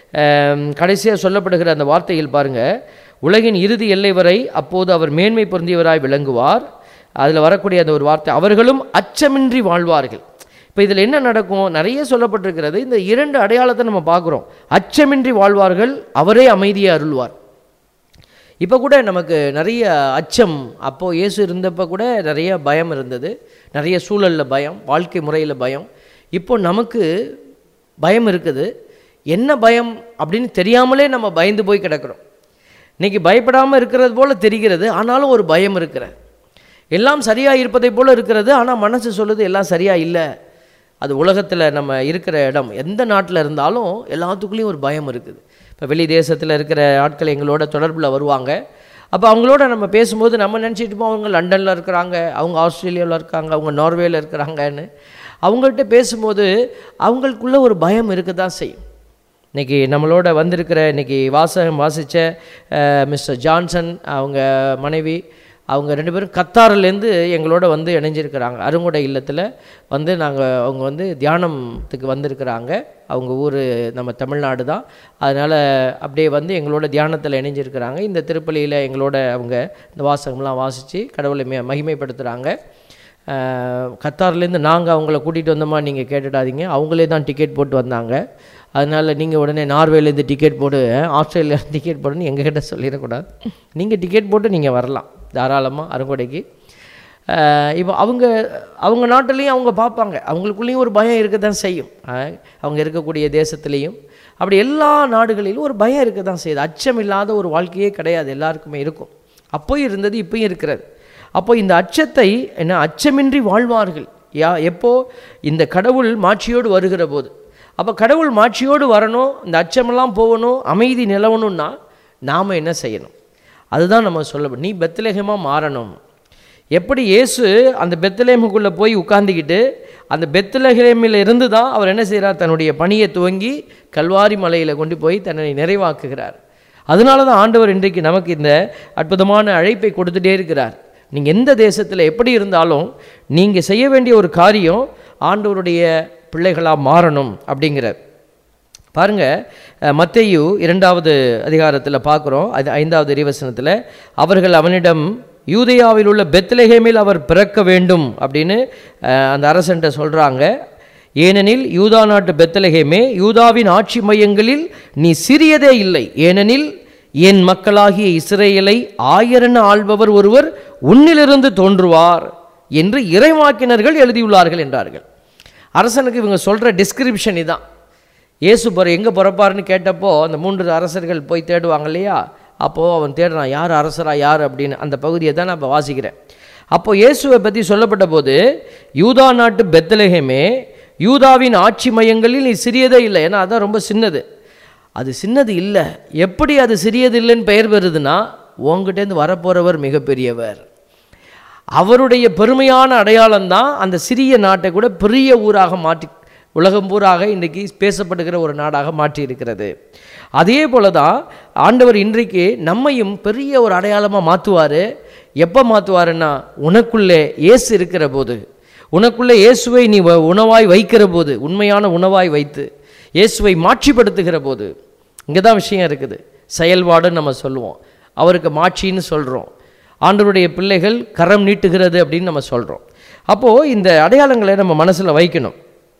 கடைசியாக சொல்லப்படுகிற அந்த வார்த்தையில் பாருங்கள், உலகின் இறுதி எல்லை வரை அப்போது அவர் மேன்மை பொருந்தியவராய் விளங்குவார். அதில் வரக்கூடிய அந்த ஒரு வார்த்தை, அவர்களும் அச்சமின்றி வாழ்வார்கள். இப்போ இதில் என்ன நடக்கும், நிறைய சொல்லப்பட்டிருக்கிறது. இந்த இரண்டு அடையாளத்தை நம்ம பார்க்குறோம். அச்சமின்றி வாழ்வார்கள், அவரே அமைதியை அருள்வார். இப்போ கூட நமக்கு நிறைய அச்சம், அப்போது இயேசு இருந்தப்போ கூட நிறைய பயம் இருந்தது, நிறைய சூழலில் பயம், வாழ்க்கை முறையில் பயம். இப்போ நமக்கு பயம் இருக்குது. என்ன பயம் அப்படின்னு தெரியாமலே நம்ம பயந்து போய் கிடக்கிறோம். இன்றைக்கி பயப்படாமல் இருக்கிறது போல் தெரிகிறது, ஆனாலும் ஒரு பயம் இருக்கிற. எல்லாம் சரியாக இருப்பதை போல் இருக்கிறது, ஆனால் மனசு சொல்லுது எல்லாம் சரியாக இல்லை. அது உலகத்தில் நம்ம இருக்கிற இடம், எந்த நாட்டில் இருந்தாலும் எல்லாத்துக்குள்ளேயும் ஒரு பயம் இருக்குது. இப்போ வெளி தேசத்தில் இருக்கிற ஆட்கள் எங்களோட தொடர்பில் வருவாங்க. அப்போ அவங்களோட நம்ம பேசும்போது நம்ம நினச்சிட்டுப்போம் அவங்க லண்டனில் இருக்கிறாங்க, அவங்க ஆஸ்திரேலியாவில் இருக்காங்க, அவங்க நார்வேயில் இருக்கிறாங்கன்னு. அவங்கள்ட்ட பேசும்போது அவங்களுக்குள்ளே ஒரு பயம் இருக்க தான் செய்யும். இன்றைக்கி நம்மளோட வந்திருக்கிற இன்றைக்கி வாசகம் வாசித்த மிஸ்டர் ஜான்சன், அவங்க மனைவி, அவங்க ரெண்டு பேரும் கத்தாரிலேருந்து எங்களோட வந்து இணைஞ்சிருக்கிறாங்க. அருங்கொடை இல்லத்தில் வந்து நாங்கள் அவங்க வந்து தியானத்துக்கு வந்திருக்கிறாங்க. அவங்க ஊர் நம்ம தமிழ்நாடு தான், அதனால் அப்படியே வந்து எங்களோட தியானத்தில் இணைஞ்சிருக்கிறாங்க. இந்த திருப்பலியில் எங்களோட அவங்க இந்த வாசகம்லாம் வாசித்து கடவுளை மே மகிமைப்படுத்துகிறாங்க. கத்தார்லேருந்து நாங்கள் அவங்கள கூட்டிகிட்டு வந்தோமா நீங்கள் கேட்டுடாதீங்க, அவங்களே தான் டிக்கெட் போட்டு வந்தாங்க. அதனால் நீங்கள் உடனே நார்வேலேருந்து டிக்கெட் போட்டு ஆஸ்திரேலியா டிக்கெட் போட்டுன்னு எங்ககிட்ட சொல்லிடக்கூடாது. நீங்கள் டிக்கெட் போட்டு நீங்கள் வரலாம் தாராளமாக அருங்கொடைக்கு. இப்போ அவங்க அவங்க நாட்டிலையும் அவங்க பார்ப்பாங்க, அவங்களுக்குள்ளேயும் ஒரு பயம் இருக்க தான் செய்யும். அவங்க இருக்கக்கூடிய தேசத்துலேயும் அப்படி எல்லா நாடுகளிலும் ஒரு பயம் இருக்க தான் செய்யுது. அச்சம் இல்லாத ஒரு வாழ்க்கையே கிடையாது, எல்லாருக்குமே இருக்கும். அப்போயும் இருந்தது, இப்போயும் இருக்கிறது. அப்போ இந்த அச்சத்தை என்ன, அச்சமின்றி வாழ்வார்கள். யா எப்போ இந்த கடவுள் மாட்சியோடு வருகிற போது. அப்போ கடவுள் மாட்சியோடு வரணும், இந்த அச்சமெல்லாம் போகணும், அமைதி நிலவணும்னா நாம் என்ன செய்யணும், அதுதான் நம்ம சொல்ல. நீ பெத்லெகேமாக மாறணும். எப்படி இயேசு அந்த பெத்லெகேமுக்குள்ளே போய் உட்கார்ந்துக்கிட்டு அந்த பெத்லெகேமில் இருந்து தான் அவர் என்ன செய்கிறார், தன்னுடைய பணியை துவங்கி கல்வாரி மலையில் கொண்டு போய் தன்னை நிறைவாக்குகிறார். அதனால தான் ஆண்டவர் இன்றைக்கு நமக்கு இந்த அற்புதமான அழைப்பை கொடுத்துட்டே இருக்கிறார். நீங்கள் எந்த தேசத்தில் எப்படி இருந்தாலும் நீங்கள் செய்ய வேண்டிய ஒரு காரியம் ஆண்டவருடைய பிள்ளைகளாக மாறணும் அப்படிங்கிறார். பாருங்கள், மத்தேயு இரண்டாவது அதிகாரத்தில் பார்க்குறோம், அது ஐந்தாவது இறைவசனத்தில், அவர்கள் அவனிடம் யூதேயாவில் உள்ள பெத்லெகேமில் அவர் பிறக்க வேண்டும் அப்படின்னு அந்த அரசன்ட்ட சொல்கிறாங்க. ஏனெனில் யூதா நாட்டு பெத்லெகேமே, யூதாவின் ஆட்சி மையங்களில் நீ சிறியதே இல்லை. ஏனெனில் என் மக்களாகிய இஸ்ரேலை ஆயரென ஆள்பவர் ஒருவர் உன்னிலிருந்து தோன்றுவார் என்று இறைவாக்கினர்கள் எழுதியுள்ளார்கள் என்றார்கள். அரசனுக்கு இவங்க சொல்கிற டிஸ்கிரிப்ஷன் இதான். இயேசு பிற எங்கே பிறப்பாருன்னு கேட்டப்போ அந்த மூன்று அரசர்கள் போய் தேடுவாங்க இல்லையா, அப்போது அவன் தேடுறான் யார் அரசரா யார் அப்படின்னு. அந்த பகுதியை தான் நான் இப்போ வாசிக்கிறேன். அப்போது இயேசுவை பற்றி சொல்லப்பட்ட போது, யூதா நாட்டு பெத்லெகேமே, யூதாவின் ஆட்சி மையங்களில் நீ சிறியதே இல்லை. ஏன்னா அதுதான் ரொம்ப சின்னது. அது சின்னது இல்லை. எப்படி அது சிறியது இல்லைன்னு பெயர் பெறுதுன்னா, உங்ககிட்டேருந்து வரப்போகிறவர் மிகப்பெரியவர். அவருடைய பெருமையான அடையாளம் தான் அந்த சிறிய நாட்டை கூட பெரிய ஊராக மாற்றி உலகம் பூராக இன்றைக்கி பேசப்படுகிற ஒரு நாடாக மாற்றி இருக்கிறது. அதே போல தான் ஆண்டவர் இன்றைக்கு நம்மையும் பெரிய ஒரு அடையாளமாக மாற்றுவார். எப்போ மாற்றுவாருன்னா, உனக்குள்ளே இயேசு இருக்கிற போது, உனக்குள்ளே இயேசுவை நீ உணவாய் வைக்கிற போது, உண்மையான உணவாய் வைத்து இயேசுவை மாட்சிப்படுத்துகிற போது. இங்கே தான் விஷயம் இருக்குது. செயல்பாடுன்னு நம்ம சொல்லுவோம், அவருக்கு மாட்சின்னு சொல்கிறோம். ஆண்டவருடைய பிள்ளைகள் கரம் நீட்டுகிறது அப்படின்னு நம்ம சொல்கிறோம். அப்போது இந்த அடையாளங்களை நம்ம மனசில் வைக்கணும்.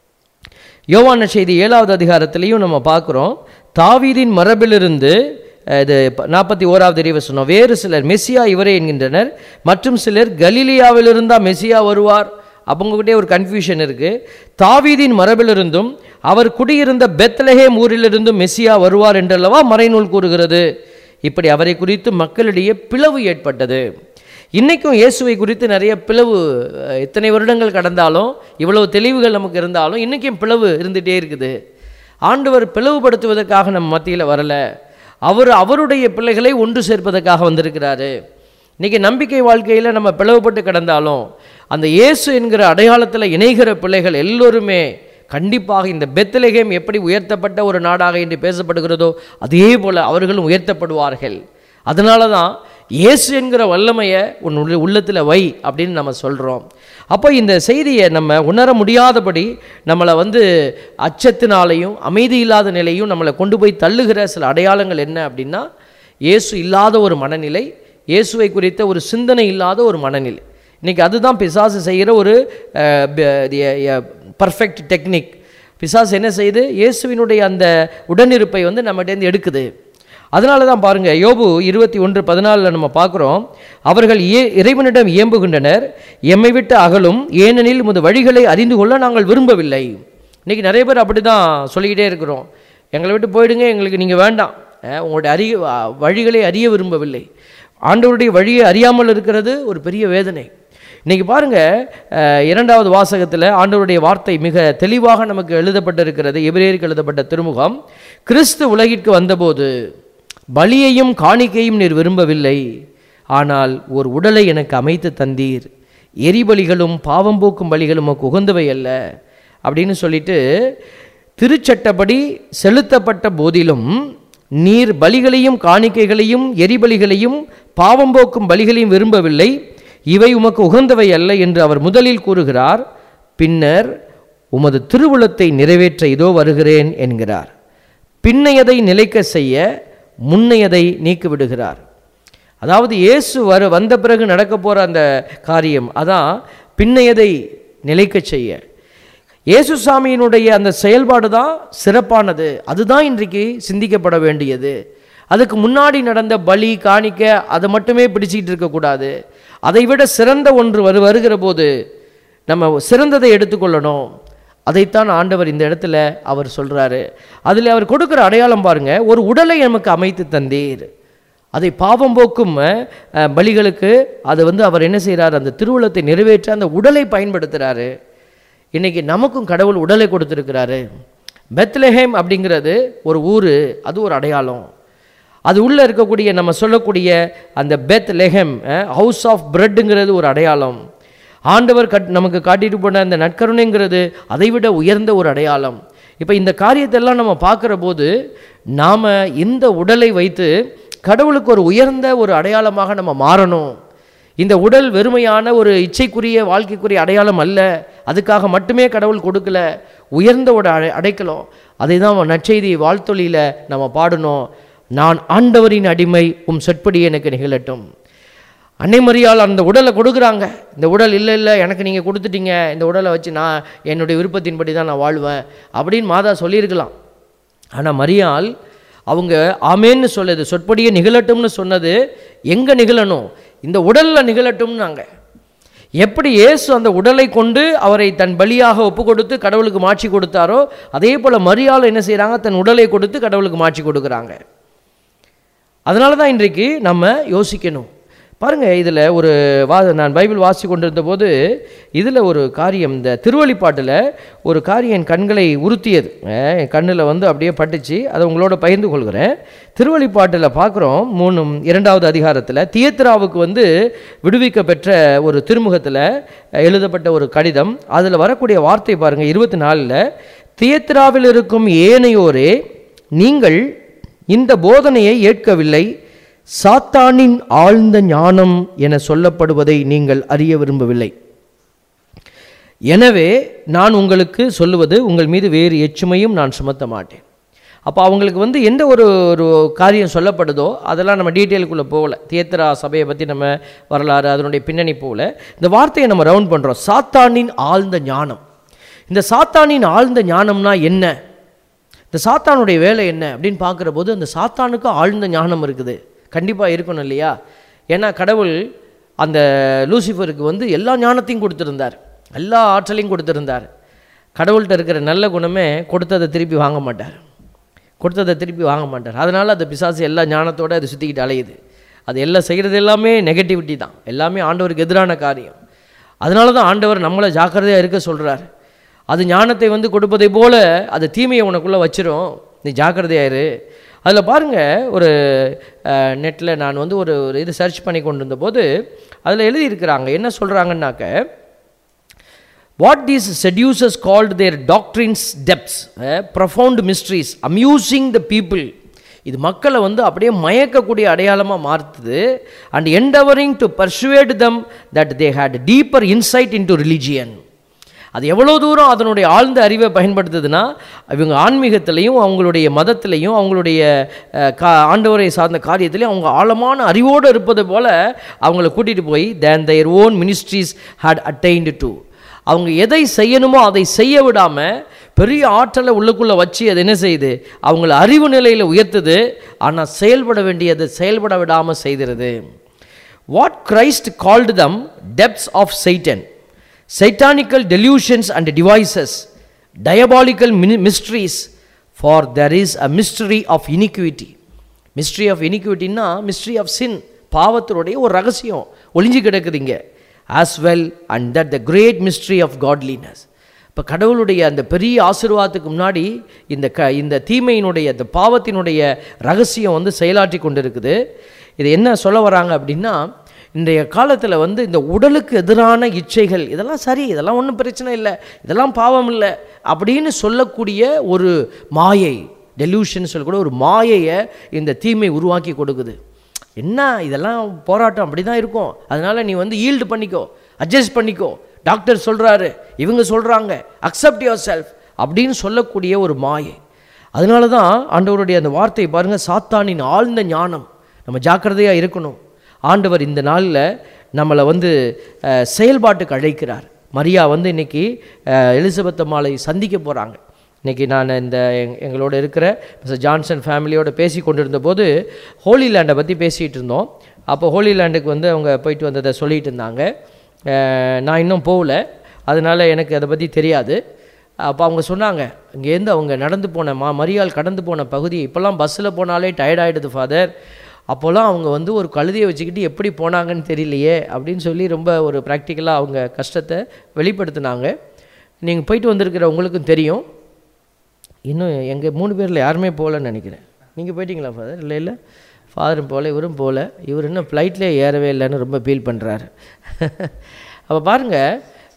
யோவான் செய்தி ஏழாவது அதிகாரத்திலையும் நம்ம பார்க்குறோம், தாவீதின் மரபிலிருந்து இது நாற்பத்தி ஓராவது அறிவு சொன்னோம், வேறு சிலர் மெசியா இவரே என்கின்றனர், மற்றும் சிலர் கலிலியாவிலிருந்தால் மெசியா வருவார். அவங்ககிட்டே ஒரு கன்ஃபியூஷன் இருக்குது. தாவீதின் மரபிலிருந்தும் அவர் குடியிருந்த பெத்லெகேம் ஊரிலிருந்தும் மெசியா வருவார் என்றல்லவா மறைநூல் கூறுகிறது. இப்படி அவரை குறித்து மக்களிடையே பிளவு ஏற்பட்டது. இன்றைக்கும் இயேசுவை குறித்து நிறைய பிளவு, இத்தனை வருடங்கள் கடந்தாலும் இவ்வளவு தெளிவுகள் நமக்கு இருந்தாலும் இன்றைக்கும் பிளவு இருந்துகிட்டே இருக்குது. ஆண்டவர் பிளவுபடுத்துவதற்காக நம்ம மத்தியில் வரலை, அவர் அவருடைய பிள்ளைகளை ஒன்று சேர்ப்பதற்காக வந்திருக்கிறாரு. இன்றைக்கி நம்பிக்கை வாழ்க்கையில் நம்ம பிளவுபட்டு கிடந்தாலும் அந்த இயேசு என்கிற அடையாளத்தில் இணைகிற பிள்ளைகள் எல்லோருமே கண்டிப்பாக இந்த பெத்லெகேம் எப்படி உயர்த்தப்பட்ட ஒரு நாடாக என்று பேசப்படுகிறதோ அதே போல் அவர்களும் உயர்த்தப்படுவார்கள். அதனால தான் இயேசு என்கிற வல்லமையை உன் உள்ளத்தில் வை அப்படின்னு நம்ம சொல்கிறோம். அப்போ இந்த செய்தியை நம்ம உணர முடியாதபடி நம்மளை வந்து அச்சத்தினாலையும் அமைதி இல்லாத நிலையும் நம்மளை கொண்டு போய் தள்ளுகிற சில அடையாளங்கள் என்ன அப்படின்னா, இயேசு இல்லாத ஒரு மனநிலை, இயேசுவை குறித்த ஒரு சிந்தனை இல்லாத ஒரு மனநிலை. இன்றைக்கி அதுதான் பிசாசு செய்கிற ஒரு பர்ஃபெக்ட் டெக்னிக். பிசாசு என்ன செய்யுது, இயேசுவினுடைய அந்த உடனிருப்பை வந்து நம்மகிட்டேருந்து எடுக்குது. அதனால தான் பாருங்கள், யோபு இருபத்தி ஒன்று பதினாலில் நம்ம பார்க்குறோம், அவர்கள் ஏ இறைவனிடம் இயம்புகின்றனர், எம்மை விட்டு அகலும், ஏனெனில் உமது வழிகளை அறிந்து கொள்ள நாங்கள் விரும்பவில்லை. இன்றைக்கி நிறைய பேர் அப்படி தான் சொல்லிக்கிட்டே இருக்கிறோம், எங்களை விட்டு போயிடுங்க, எங்களுக்கு நீங்கள் வேண்டாம், உங்களுடைய அறிய வழிகளை அறிய விரும்பவில்லை. ஆண்டவருடைய வழியை அறியாமல் இருக்கிறது ஒரு பெரிய வேதனை. இன்றைக்கி பாருங்கள், இரண்டாவது வாசகத்தில் ஆண்டவருடைய வார்த்தை மிக தெளிவாக நமக்கு எழுதப்பட்டிருக்கிறது. எபிரேயருக்கு எழுதப்பட்ட திருமுகம், கிறிஸ்து உலகிற்கு வந்தபோது பலியையும் காணிக்கையும் நீர் விரும்பவில்லை, ஆனால் ஒரு உடலை எனக்கு அமைத்து தந்தீர், எரிபலிகளும் பாவம் போக்கும் பலிகளும் உமக்கு உகந்தவை அல்ல அப்படின்னு சொல்லிட்டு, திருச்சட்டப்படி செலுத்தப்பட்ட போதிலும் நீர் பலிகளையும் காணிக்கைகளையும் எரிபலிகளையும் பாவம் போக்கும் பலிகளையும் விரும்பவில்லை, இவை உமக்கு உகந்தவை அல்ல என்று அவர் முதலில் கூறுகிறார். பின்னர் உமது திருவுளத்தை நிறைவேற்ற இதோ வருகிறேன் என்கிறார். பின்னையதை நிலைக்க செய்ய முன்னையதை நீக்கிவிடுகிறார். அதாவது இயேசு வர வந்த பிறகு நடக்க போகிற அந்த காரியம் அதான் பின்னையதை நிலைக்க செய்ய. இயேசு சாமியினுடைய அந்த செயல்பாடு தான் சிறப்பானது, அதுதான் இன்றைக்கு சிந்திக்கப்பட வேண்டியது. அதுக்கு முன்னாடி நடந்த பலி காணிக்க அதை மட்டுமே பிடிச்சிக்கிட்டு இருக்கக்கூடாது. அதை விட சிறந்த ஒன்று வரு வருகிற போது நம்ம சிறந்ததை எடுத்துக்கொள்ளணும். அதைத்தான் ஆண்டவர் இந்த இடத்துல அவர் சொல்கிறாரு. அதில் அவர் கொடுக்குற அடையாளம் பாருங்கள், ஒரு உடலை நமக்கு அமைத்து தந்தீர், அதை பாவம் போக்கும் பலிகளுக்கு அதை வந்து அவர் என்ன செய்கிறார், அந்த திருவுளத்தை நிறைவேற்ற அந்த உடலை பயன்படுத்துகிறாரு. இன்றைக்கி நமக்கும் கடவுள் உடலை கொடுத்துருக்கிறாரு. பெத்லெகேம் அப்படிங்கிறது ஒரு ஊர், அது ஒரு அடையாளம். அது உள்ளே இருக்கக்கூடிய நம்ம சொல்லக்கூடிய அந்த பெத்லெகேம் ஹவுஸ் ஆஃப் பிரெட்டுங்கிறது ஒரு அடையாளம். ஆண்டவர் கட் நமக்கு காட்டிட்டு போன அந்த நற்கருணைங்கிறது அதைவிட உயர்ந்த ஒரு அடையாளம். இப்போ இந்த காரியத்தெல்லாம் நம்ம பார்க்குற போது நாம் இந்த உடலை வைத்து கடவுளுக்கு ஒரு உயர்ந்த ஒரு அடையாளமாக நம்ம மாறணும். இந்த உடல் வெறுமையான ஒரு இச்சைக்குரிய வாழ்க்கைக்குரிய அடையாளம் அல்ல, அதுக்காக மட்டுமே கடவுள் கொடுக்கல, உயர்ந்த ஒரு அடை அடைக்கலம் அதை தான் நற்செய்தி வாழ்த்தொழியில் நம்ம பாடணும். நான் ஆண்டவரின் அடிமை, உம் சொற்படி எனக்கு நிகழட்டும். அன்னை மரியாள் அந்த உடலை கொடுக்குறாங்க. இந்த உடல் இல்லை இல்லை எனக்கு நீங்கள் கொடுத்துட்டீங்க, இந்த உடலை வச்சு நான் என்னுடைய விருப்பத்தின்படி தான் நான் வாழ்வேன் அப்படின்னு மாதா சொல்லியிருக்கலாம். ஆனால் மரியாள் அவங்க ஆமேன்னு சொல்லுது, சொற்படியே நிகழட்டும்னு சொன்னது எங்கே நிகழணும்? இந்த உடலில் நிகழட்டும்னாங்க. எப்படி இயேசு அந்த உடலை கொண்டு அவரை தன் பலியாக ஒப்பு கொடுத்து கடவுளுக்கு மாட்சி கொடுத்தாரோ அதே போல் மரியாள் என்ன செய்கிறாங்க? தன் உடலை கொடுத்து கடவுளுக்கு மாட்சி கொடுக்குறாங்க. அதனால தான் இன்றைக்கு நம்ம யோசிக்கணும். பாருங்கள், இதில் ஒரு வா நான் பைபிள் வாசி கொண்டிருந்த போது இதில் ஒரு காரியம், இந்த திருவழிப்பாட்டில் ஒரு காரியம் என் கண்களை உறுத்தியது, என் கண்ணில் வந்து அப்படியே பட்டுச்சு. அதை உங்களோட பகிர்ந்து கொள்கிறேன். திருவழிப்பாட்டில் பார்க்குறோம், மூணு இரண்டாவது அதிகாரத்தில் தியேத்திராவுக்கு வந்து விடுவிக்க பெற்ற ஒரு திருமுகத்தில் எழுதப்பட்ட ஒரு கடிதம். அதில் வரக்கூடிய வார்த்தை பாருங்கள், இருபத்தி நாலில் தியேத்திராவில் இருக்கும் ஏனையோரே, நீங்கள் இந்த போதனையை ஏற்கவில்லை, சாத்தானின் ஆழ்ந்த ஞானம் என சொல்லப்படுவதை நீங்கள் அறிய விரும்பவில்லை. எனவே நான் உங்களுக்கு சொல்லுவது, உங்கள் மீது வேறு எச்சுமையும் நான் சுமத்த மாட்டேன். அப்போ அவங்களுக்கு வந்து எந்த ஒரு ஒரு காரியம் சொல்லப்படுதோ அதெல்லாம் நம்ம டீட்டெயிலுக்குள்ளே போகல. தியேத்திரா சபையை பற்றி நம்ம வரலாறு அதனுடைய பின்னணி போகல. இந்த வார்த்தையை நம்ம ரவுண்ட் பண்ணுறோம், சாத்தானின் ஆழ்ந்த ஞானம். இந்த சாத்தானின் ஆழ்ந்த ஞானம்னா என்ன? இந்த சாத்தானுடைய வேலை என்ன அப்படின்னு பார்க்குற போது அந்த சாத்தானுக்கு ஆழ்ந்த ஞானம் இருக்குது, கண்டிப்பாக இருக்கணும் இல்லையா? ஏன்னா கடவுள் அந்த லூசிஃபருக்கு வந்து எல்லா ஞானத்தையும் கொடுத்துருந்தார், எல்லா ஆற்றலையும் கொடுத்துருந்தார். கடவுள்கிட்ட இருக்கிற நல்ல குணமே கொடுத்ததை திருப்பி வாங்க மாட்டார், கொடுத்ததை திருப்பி வாங்க மாட்டார். அதனால் அந்த பிசாசு எல்லா ஞானத்தோடு அது சுற்றிக்கிட்டு அலையுது. அது எல்லாம் செய்கிறது எல்லாமே நெகட்டிவிட்டி தான், எல்லாமே ஆண்டவருக்கு எதிரான காரியம். அதனால தான் ஆண்டவர் நம்மளை ஜாக்கிரதையாக இருக்க சொல்கிறார். அது ஞானத்தை வந்து கொடுப்பதை போல் அது தீமையை உனக்குள்ளே வச்சிரும், நீ ஜாக்கிரதையாயிரு. அதில் பாருங்கள், ஒரு நெட்டில் நான் வந்து ஒரு ஒரு இது சர்ச் பண்ணி கொண்டு இருந்தபோது அதில் எழுதியிருக்கிறாங்க, என்ன சொல்கிறாங்கன்னாக்க, what these seducers called their doctrines depths profound mysteries amusing the people. இது மக்களை வந்து அப்படியே மயக்கக்கூடிய அடையாளமாக மாற்றுது. And endeavouring to persuade them that they had deeper insight into religion. அது எவ்வளோ தூரம் அதனுடைய ஆழ்ந்த அறிவை பயன்படுத்துதுன்னா, இவங்க ஆன்மீகத்திலையும் அவங்களுடைய மதத்திலையும் அவங்களுடைய கா ஆண்டவரை சார்ந்த காரியத்திலையும் அவங்க ஆழமான அறிவோடு இருப்பது போல் அவங்கள கூட்டிகிட்டு போய் then their own ministries had attained to, அவங்க எதை செய்யணுமோ அதை செய்ய விடாமல் பெரிய ஆற்றலை உள்ளுக்குள்ளே வச்சு அது என்ன செய்யுது, அவங்கள அறிவு நிலையில் உயர்த்துது. ஆனால் செயல்பட வேண்டியது செயல்பட விடாமல் செய்கிறது. What Christ called them depths of Satan, satanical delusions and devices, diabolical mysteries, for there is a mystery of iniquity. mystery of iniquity னா mystery of sin, பாவத்தினுடைய ஒரு ரகசியம் ஒளிஞ்சு கிடக்குதுங்க. as well and that the great mystery of godliness. இப்போ கடவுளுடைய அந்த பெரிய ஆசீர்வாதத்துக்கு முன்னாடி இந்த க இந்த தீமையினுடைய இந்த பாவத்தினுடைய ரகசியம் வந்து செயலாற்றி கொண்டு இருக்குது. இது என்ன சொல்ல வராங்க அப்படின்னா, இன்றைய காலத்தில் வந்து இந்த உடலுக்கு எதிரான இச்சைகள் இதெல்லாம் சரி, இதெல்லாம் ஒன்றும் பிரச்சனை இல்லை, இதெல்லாம் பாவம் இல்லை அப்படின்னு சொல்லக்கூடிய ஒரு மாயை, டெலூஷன் சொல்லக்கூடிய ஒரு மாயையை இந்த தீமை உருவாக்கி கொடுக்குது. என்ன இதெல்லாம் போராட்டம் அப்படி தான் இருக்கும், அதனால் நீ வந்து ஈல்டு பண்ணிக்கோ, அட்ஜஸ்ட் பண்ணிக்கோ, டாக்டர் சொல்கிறாரு, இவங்க சொல்கிறாங்க, அக்செப்ட் யுவர் செல்ஃப் அப்படின்னு சொல்லக்கூடிய ஒரு மாயை. அதனால தான் ஆண்டவருடைய அந்த வார்த்தையை பாருங்கள், சாத்தானின் ஆழ்ந்த ஞானம். நம்ம ஜாக்கிரதையாக இருக்கணும். ஆண்டவர் இந்த நாளில் நம்மளை வந்து செயல்பாட்டுக்கு அழைக்கிறார். மரியா வந்து இன்றைக்கி எலிசபெத் அம்மாளை சந்திக்க போகிறாங்க. இன்றைக்கி நான் இந்த எங் எங்களோட இருக்கிற மிஸ்டர் ஜான்சன் ஃபேமிலியோடு பேசி கொண்டிருந்த போது ஹோலி லேண்டை பற்றி பேசிகிட்டு இருந்தோம். அப்போ ஹோலி லேண்டுக்கு வந்து அவங்க போயிட்டு வந்ததை சொல்லிகிட்டு இருந்தாங்க. நான் இன்னும் போகல, அதனால் எனக்கு அதை பற்றி தெரியாது. அப்போ அவங்க சொன்னாங்க, இங்கேருந்து அவங்க நடந்து போன மா மரியாள் கடந்து போன பகுதி, இப்போல்லாம் பஸ்ஸில் போனாலே டயர்டாகிடுது ஃபாதர், அப்போல்லாம் அவங்க வந்து ஒரு கழுதையை வச்சுக்கிட்டு எப்படி போனாங்கன்னு தெரியலையே அப்படின்னு சொல்லி ரொம்ப ஒரு ப்ராக்டிக்கலாக அவங்க கஷ்டத்தை வெளிப்படுத்தினாங்க. நீங்கள் போயிட்டு வந்திருக்கிற உங்களுக்கும் தெரியும். இன்னும் எங்கள் மூணு பேரில் யாருமே போகலன்னு நினைக்கிறேன். நீங்கள் போயிட்டீங்களா ஃபாதர்? இல்லை இல்லை, ஃபாதரும் போகல, இவரும் போகல. இவர் இன்னும் ஃப்ளைட்லேயே ஏறவே இல்லைன்னு ரொம்ப ஃபீல் பண்ணுறாரு. அப்போ பாருங்கள்,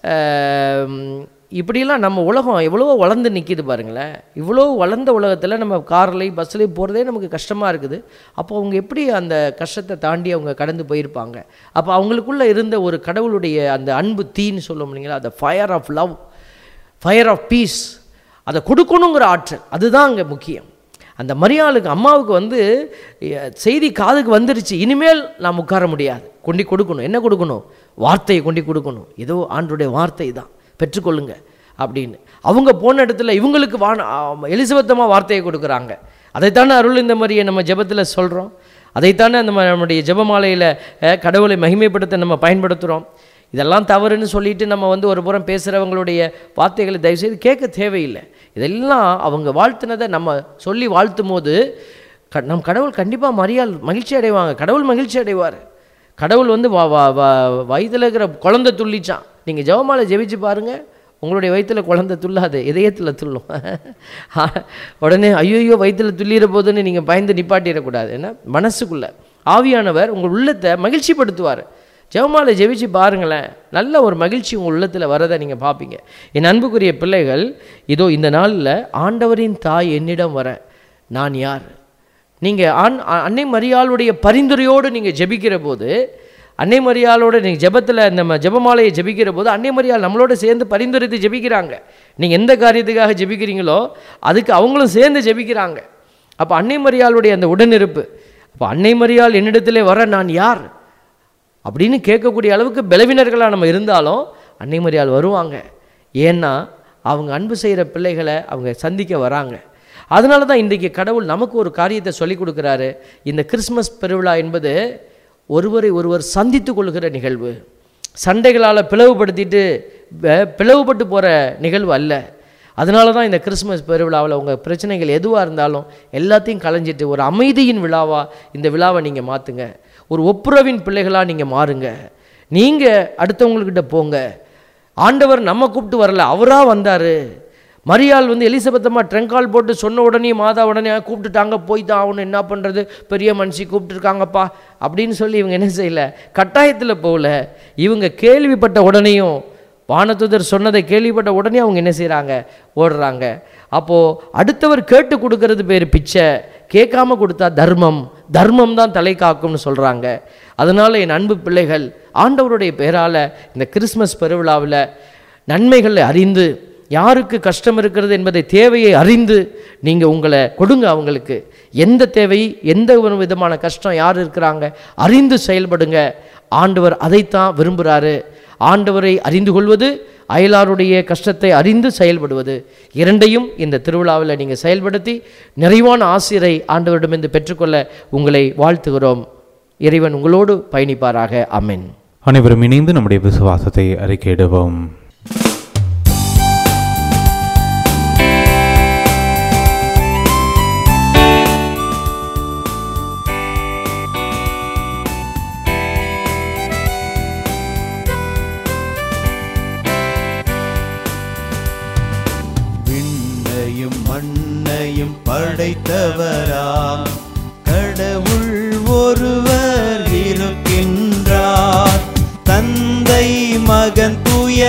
இப்படிலாம் நம்ம உலகம் எவ்வளோ வளர்ந்து நிற்கிது பாருங்களேன். இவ்வளோ வளர்ந்த உலகத்தில் நம்ம கார்லேயும் பஸ்லேயும் போகிறதே நமக்கு கஷ்டமாக இருக்குது. அப்போ அவங்க எப்படி அந்த கஷ்டத்தை தாண்டி அவங்க கடந்து போயிருப்பாங்க? அப்போ அவங்களுக்குள்ளே இருந்த ஒரு கடவுளுடைய அந்த அன்பு தீன்னு சொல்லுவோம் இல்லைங்களா, அந்த fire of love, fire of peace, அதை கொடுக்கணுங்கிற ஆற்றல், அதுதான் அங்கே முக்கியம். அந்த மரியாளுக்கு அம்மாவுக்கு வந்து செய்தி காதுக்கு வந்துருச்சு, இனிமேல் நாம் உட்கார முடியாது, கொண்டு கொடுக்கணும். என்ன கொடுக்கணும்? வார்த்தையை கொண்டு கொடுக்கணும். ஏதோ ஆண்டவருடைய வார்த்தை தான், பெற்றுக்கொள்ளுங்க அப்படின்னு. அவங்க போன இடத்துல இவங்களுக்கு வா எலிசபெத்தமாக வார்த்தையை கொடுக்குறாங்க. அதைத்தானே அருள் இந்த மாதிரியே நம்ம ஜெபத்தில் சொல்கிறோம். அதைத்தானே அந்த நம்முடைய ஜெபமாலையில் கடவுளை மகிமைப்படுத்த நம்ம பயன்படுத்துகிறோம். இதெல்லாம் தவறுன்னு சொல்லிட்டு நம்ம வந்து ஒரு புறம் பேசுகிறவங்களுடைய வார்த்தைகளை தயவுசெய்து கேட்க தேவையில்லை. இதெல்லாம் அவங்க வாழ்த்துனதை நம்ம சொல்லி வாழ்த்தும் போது க நம் கடவுள் கண்டிப்பாக மரியாள் மகிழ்ச்சி அடைவாங்க. கடவுள் மகிழ்ச்சி அடைவார். கடவுள் வந்து வா வா வா வயிற்றில் இருக்கிற குழந்தை துள்ளிச்சான். நீங்கள் ஜெபமாலை ஜெபிச்சு பாருங்கள், உங்களுடைய வயிற்றில் குழந்தை துள்ளாது, இதயத்தில் துள்ளும். உடனே ஐயோ வயிற்றில் துள்ளிற போதுன்னு நீங்கள் பயந்து நிப்பாட்டிடக்கூடாது. ஏன்னா மனசுக்குள்ளே ஆவியானவர் உங்கள் உள்ளத்தை மகிழ்ச்சிப்படுத்துவார். ஜெபமாலை ஜெபிச்சு பாருங்களேன், நல்ல ஒரு மகிழ்ச்சி உங்கள் உள்ளத்தில் வரதை நீங்கள் பார்ப்பீங்க. என் அன்புக்குரிய பிள்ளைகள், இதோ இந்த நாளில் ஆண்டவரின் தாய் என்னிடம் வர நான் யார்? நீங்கள் ஆண் அன்னை மரியாளுடைய பரிந்துரையோடு நீங்கள் ஜெபிக்கிற போது, அன்னை மரியாளோட நீங்கள் ஜெபத்தில் நம்ம ஜெபமாலையை ஜெபிக்கிற போது அன்னை மரியாள் நம்மளோட சேர்ந்து பரிந்துரைத்து ஜெபிக்கிறாங்க. நீங்கள் எந்த காரியத்துக்காக ஜெபிக்கிறீங்களோ அதுக்கு அவங்களும் சேர்ந்து ஜெபிக்கிறாங்க. அப்போ அன்னை மரியாளுடைய அந்த உடனிருப்பு. அப்போ அன்னை மரியாள் என்னிடத்திலே வர நான் யார் அப்படின்னு கேட்கக்கூடிய அளவுக்கு பலவீனர்களாக நம்ம இருந்தாலும் அன்னை மரியாள் வருவாங்க. ஏன்னா அவங்க அன்பு செய்கிற பிள்ளைகளை அவங்க சந்திக்க வராங்க. அதனால தான் இன்றைக்கு கடவுள் நமக்கு ஒரு காரியத்தை சொல்லிக் கொடுக்குறாரு. இந்த கிறிஸ்மஸ் பெருவிழா என்பது ஒருவரை ஒருவர் சந்தித்து கொள்கிற நிகழ்வு. சண்டைகளால் பிளவுபடுத்திட்டு பிளவுபட்டு போகிற நிகழ்வு அல்ல. அதனால தான் இந்த கிறிஸ்மஸ் பெருவிழாவில் உங்கள் பிரச்சனைகள் எதுவாக இருந்தாலும் எல்லாத்தையும் களைஞ்சிட்டு ஒரு அமைதியின் விழாவாக இந்த விழாவை நீங்கள் மாற்றுங்க. ஒரு ஒப்புரவின் பிள்ளைகளாக நீங்கள் மாறுங்க. நீங்கள் அடுத்தவங்கக்கிட்ட போங்க. ஆண்டவர் நம்ம கூப்பிட்டு வரல, அவராக வந்தார். மரியாள் வந்து எலிசபெத்தம்மா ட்ரெங்கால் போட்டு சொன்ன உடனே மாதா உடனே கூப்பிட்டுட்டாங்க, போய் தான் ஆகணும், என்ன பண்ணுறது, பெரிய மனுஷி கூப்பிட்டுருக்காங்கப்பா அப்படின்னு சொல்லி இவங்க என்ன செய்யலை, கட்டாயத்தில் போகல. இவங்க கேள்விப்பட்ட உடனேயும் வானதூதர் சொன்னதை கேள்விப்பட்ட உடனே அவங்க என்ன செய்கிறாங்க, ஓடுறாங்க. அப்போது அடுத்தவர் கேட்டு கொடுக்கறது பேர் பிச்சை, கேட்காம கொடுத்தா தர்மம், தர்மம் தான் தலை காக்கும்னு சொல்கிறாங்க. அதனால் என் அன்பு பிள்ளைகள், ஆண்டவருடைய பெயரால் இந்த கிறிஸ்மஸ் பெருவிழாவில் நன்மைகளை அறிந்து, யாருக்கு கஷ்டம் இருக்கிறது என்பதை தேவையை அறிந்து நீங்கள் உங்களை கொடுங்க. அவங்களுக்கு எந்த தேவை, எந்த ஒரு விதமான கஷ்டம் யார் இருக்கிறாங்க அறிந்து செயல்படுங்க. ஆண்டவர் அதைத்தான் விரும்புகிறாரு. ஆண்டவரை அறிந்து கொள்வது, அயலாருடைய கஷ்டத்தை அறிந்து செயல்படுவது, இரண்டையும் இந்த திருவிழாவில் நீங்கள் செயல்படுத்தி நிறைவான ஆசிரை ஆண்டவரிடமிருந்து பெற்றுக்கொள்ள உங்களை வாழ்த்துகிறோம். இறைவன் உங்களோடு பயணிப்பாராக. ஆமென். அனைவரும் இணைந்து நம்முடைய விசுவாசத்தை அறிக்கையிடுவோம். மண்ணையும் படைத்தவராம் கடவுள் ஒருவர் இருக்கின்றார். தந்தை மகன் தூய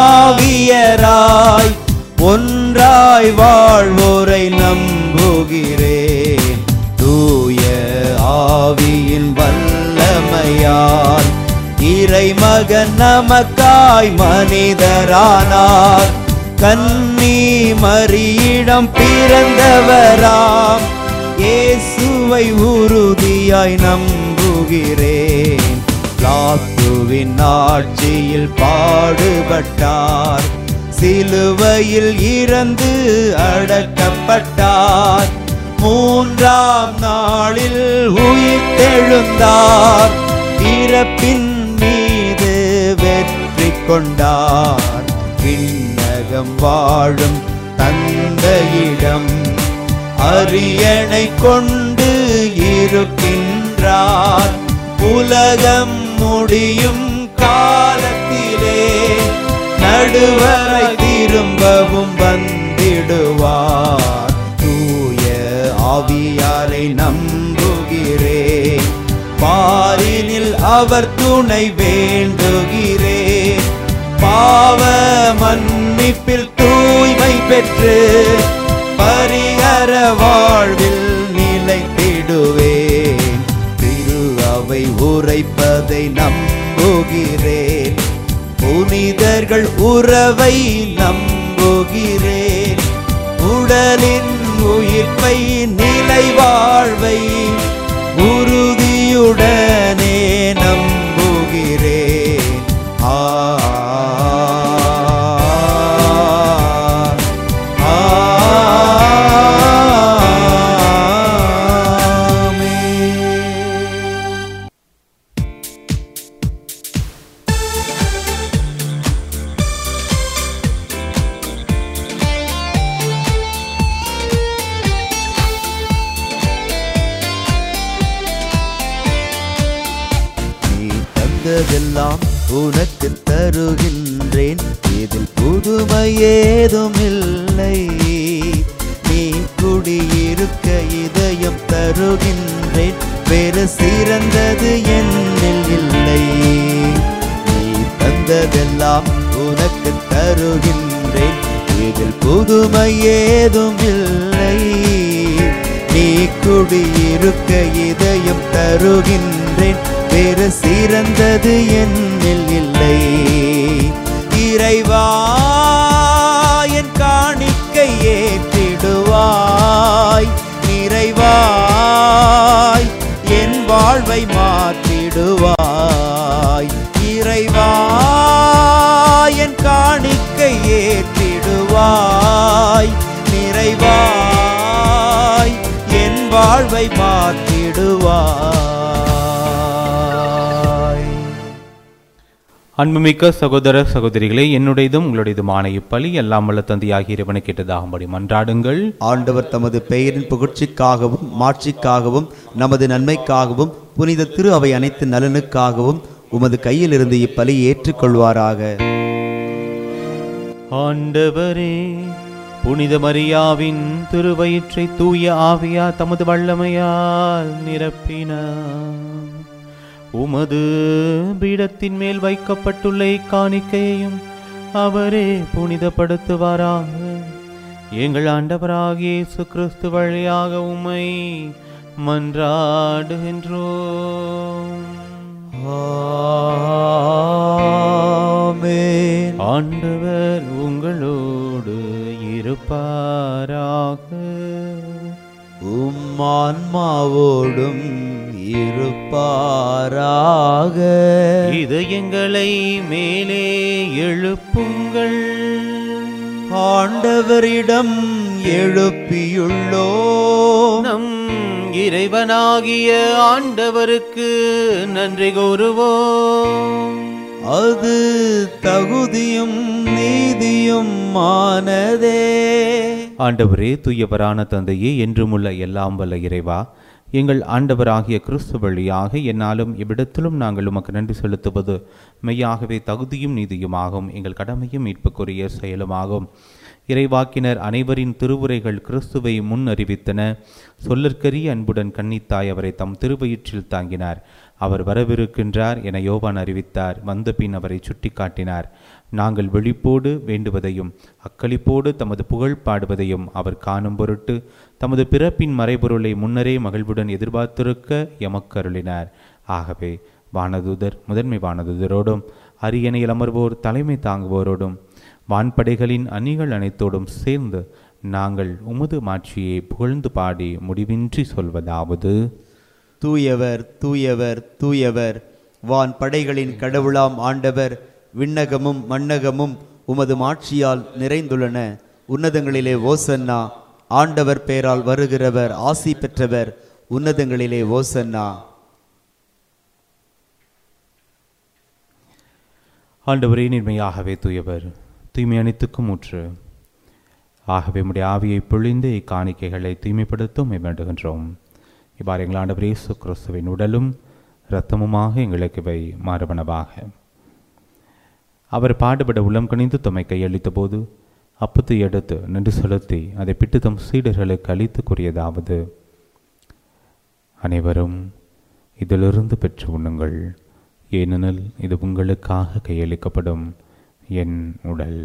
ஆவியராய் ஒன்றாய் வாழ்வோரை நம்புகிறேன். தூய ஆவியின் வல்லமையால் இறைமகன் நமக்காய் மனிதரானார். கன்னி மரியிடம் பிறந்தவராம் இயேசுவை உறுதியாய் நம்புகிறேன். பிலாத்துவின் ஆட்சியில் பாடுபட்டார், சிலுவையில் இறந்து அடக்கப்பட்டார். மூன்றாம் நாளில் உயிர்த்தெழுந்தார், இறப்பின் மீது வெற்றி கொண்டார். விண்ணகம் வாழும் தந்தையிடம் அரியணை கொண்டு இருக்கின்றார். உலகம் முடியும் காலத்திலே நடுவரை திரும்பவும் வந்திடுவார். தூய ஆவியாரை நம்புகிறேன், பாரினில் அவர் துணை வேண்டுகிறேன். பாவ மன்னிப்பில் தூய்மை பெற்று பரிகர வாழ்வில் நிலைத்திடுவேன். திரு அவை உரைப்பதை நம்புகிறேன், புனிதர்கள் உறவை நம்புகிறேன். உடலின் உயிர்ப்பை நிலை வாழ்வை உறுதியுடனே நம்புகிறேன். ஆ எல்லாம் உனக்கு தருகின்றேன், இதில் புதுமை ஏதும் இல்லை. நீ குடியிருக்க இதயம் தருகின்றேன், வேறு சிறந்தது என்னில் இல்லை. நீ தந்ததெல்லாம் உனக்கு தருகின்றேன், இதில் புதுமை ஏதும் இல்லை. நீ குடியிருக்க இதயம் தருகின்றேன், வேறு சிறந்தது என்னில் இல்லை. இறைவா என் காணிக்கை ஏற்றிடுவாய், நிறைவாய் என் வாழ்வை மாற்றிடுவாய். இறைவா என் காணிக்கை ஏற்றிடுவாய், நிறைவாய் என் வாழ்வை மாற்றிடுவாய். அன்புமிக்க சகோதர சகோதரிகளே, என்னுடையதும் உங்களுடையதுமான இப்பலி எல்லாம் வல்ல தந்தையாகிய இறைவனை கேட்டதாகும்படி மன்றாடுங்கள். ஆண்டவர் தமது பெயரின் புகழ்ச்சிக்காகவும் மாட்சிக்காகவும் நமது நன்மைக்காகவும் புனித திரு அவை அனைத்து நலனுக்காகவும் உமது கையில் இருந்து இப்பலி ஏற்றுக்கொள்வாராக. ஆண்டவரே, புனித மரியாவின் திருவயிற்றை தூய ஆவியா தமது வல்லமையால் நிரப்பினார். உமது பீடத்தின் மேல் வைக்கப்பட்டுள்ள இக்காணிக்கையையும் அவரே புனிதப்படுத்துவாராக. எங்கள் ஆண்டவராகிய இயேசு கிறிஸ்து வழியாக உம்மை மன்றாடுகின்றோம். ஆமென். ஆண்டவர் உங்களோடு இருப்பாராக. உம் ஆன்மாவோடும் இருப்பாராக. இதயங்களை மேலே எழுப்புங்கள். ஆண்டவரிடம் எழுப்பியுள்ளோம். நம் இறைவனாகிய ஆண்டவருக்கு நன்றி கூறுவோம். அது தகுதியும் நீதியும் ஆனதே. ஆண்டவரே, தூயவரான தந்தையே, என்றுமுள்ள எல்லாம் வல்ல இறைவா, எங்கள் ஆண்டவராகிய கிறிஸ்து வழியாக என்னாலும் இவ்விடத்திலும் நாங்கள் உமக்கு நன்றி செலுத்துவது மெய்யாகவே தகுதியும் நீதியுமாகும், எங்கள் கடமையும் மீட்புக்குரிய செயலுமாகும். இறைவாக்கினர் அனைவரின் திருவுரைகள் கிறிஸ்துவை முன் அறிவித்தன. சொல்லற்கரிய அன்புடன் கன்னித்தாய் அவரை தம் திருவயிற்றில் தாங்கினார். அவர் வரவிருக்கின்றார் என யோவான் அறிவித்தார். வந்த பின் அவரை சுட்டி காட்டினார். நாங்கள் விழிப்போடு வேண்டுவதையும் அக்களிப்போடு தமது புகழ் பாடுவதையும் அவர் காணும் பொருட்டு தமது பிறப்பின் மறைபொருளை முன்னரே மகிழ்வுடன் எதிர்பார்த்திருக்க எமக்கு அருளினார். ஆகவே வானதூதர் முதன்மை வானதூதரோடும் அரியணையில் அமர்வோர் தலைமை தாங்குவோரோடும் வான்படைகளின் அணிகள் அனைத்தோடும் சேர்ந்து நாங்கள் உமது மாட்சியை புகழ்ந்து பாடி முடிவின்றி சொல்வதாவது: தூயவர் தூயவர் தூயவர், வான் படைகளின் கடவுளாம் ஆண்டவர். விண்ணகமும் மண்ணகமும் உமது மாட்சியால் நிறைந்துள்ளன. உன்னதங்களிலே ஓசன்னா. ஆண்டவர் பெயரால் வருகிறவர் ஆசி பெற்றவர். உன்னதங்களிலே ஓசன்னா. ஆண்டவரே, நீர்மையாகவே தூயவர், தூய்மை அனைத்துக்கும் ஊற்று. ஆகவே உம்முடைய ஆவியை பொழிந்து இக்காணிக்கைகளை தூய்மைப்படுத்தும் வேண்டுகின்றோம். இவ்வாறு எங்கள் ஆண்டவர் இயேசு கிறிஸ்துவின் உடலும் இரத்தமுமாக எங்களுக்கு இவை மாறுபனவாக. அவர் பாடுபட உளம் கணிந்து தம்மை கையளித்த போது அப்பத்தை எடுத்து நின்று செலுத்தி அதை பிட்டு தம் சீடர்களுக்கு அளித்து கூறியதாவது: அனைவரும் இதிலிருந்து பெற்று உண்ணுங்கள், ஏனெனில் இது உங்களுக்காக கையளிக்கப்படும் என் உடல்.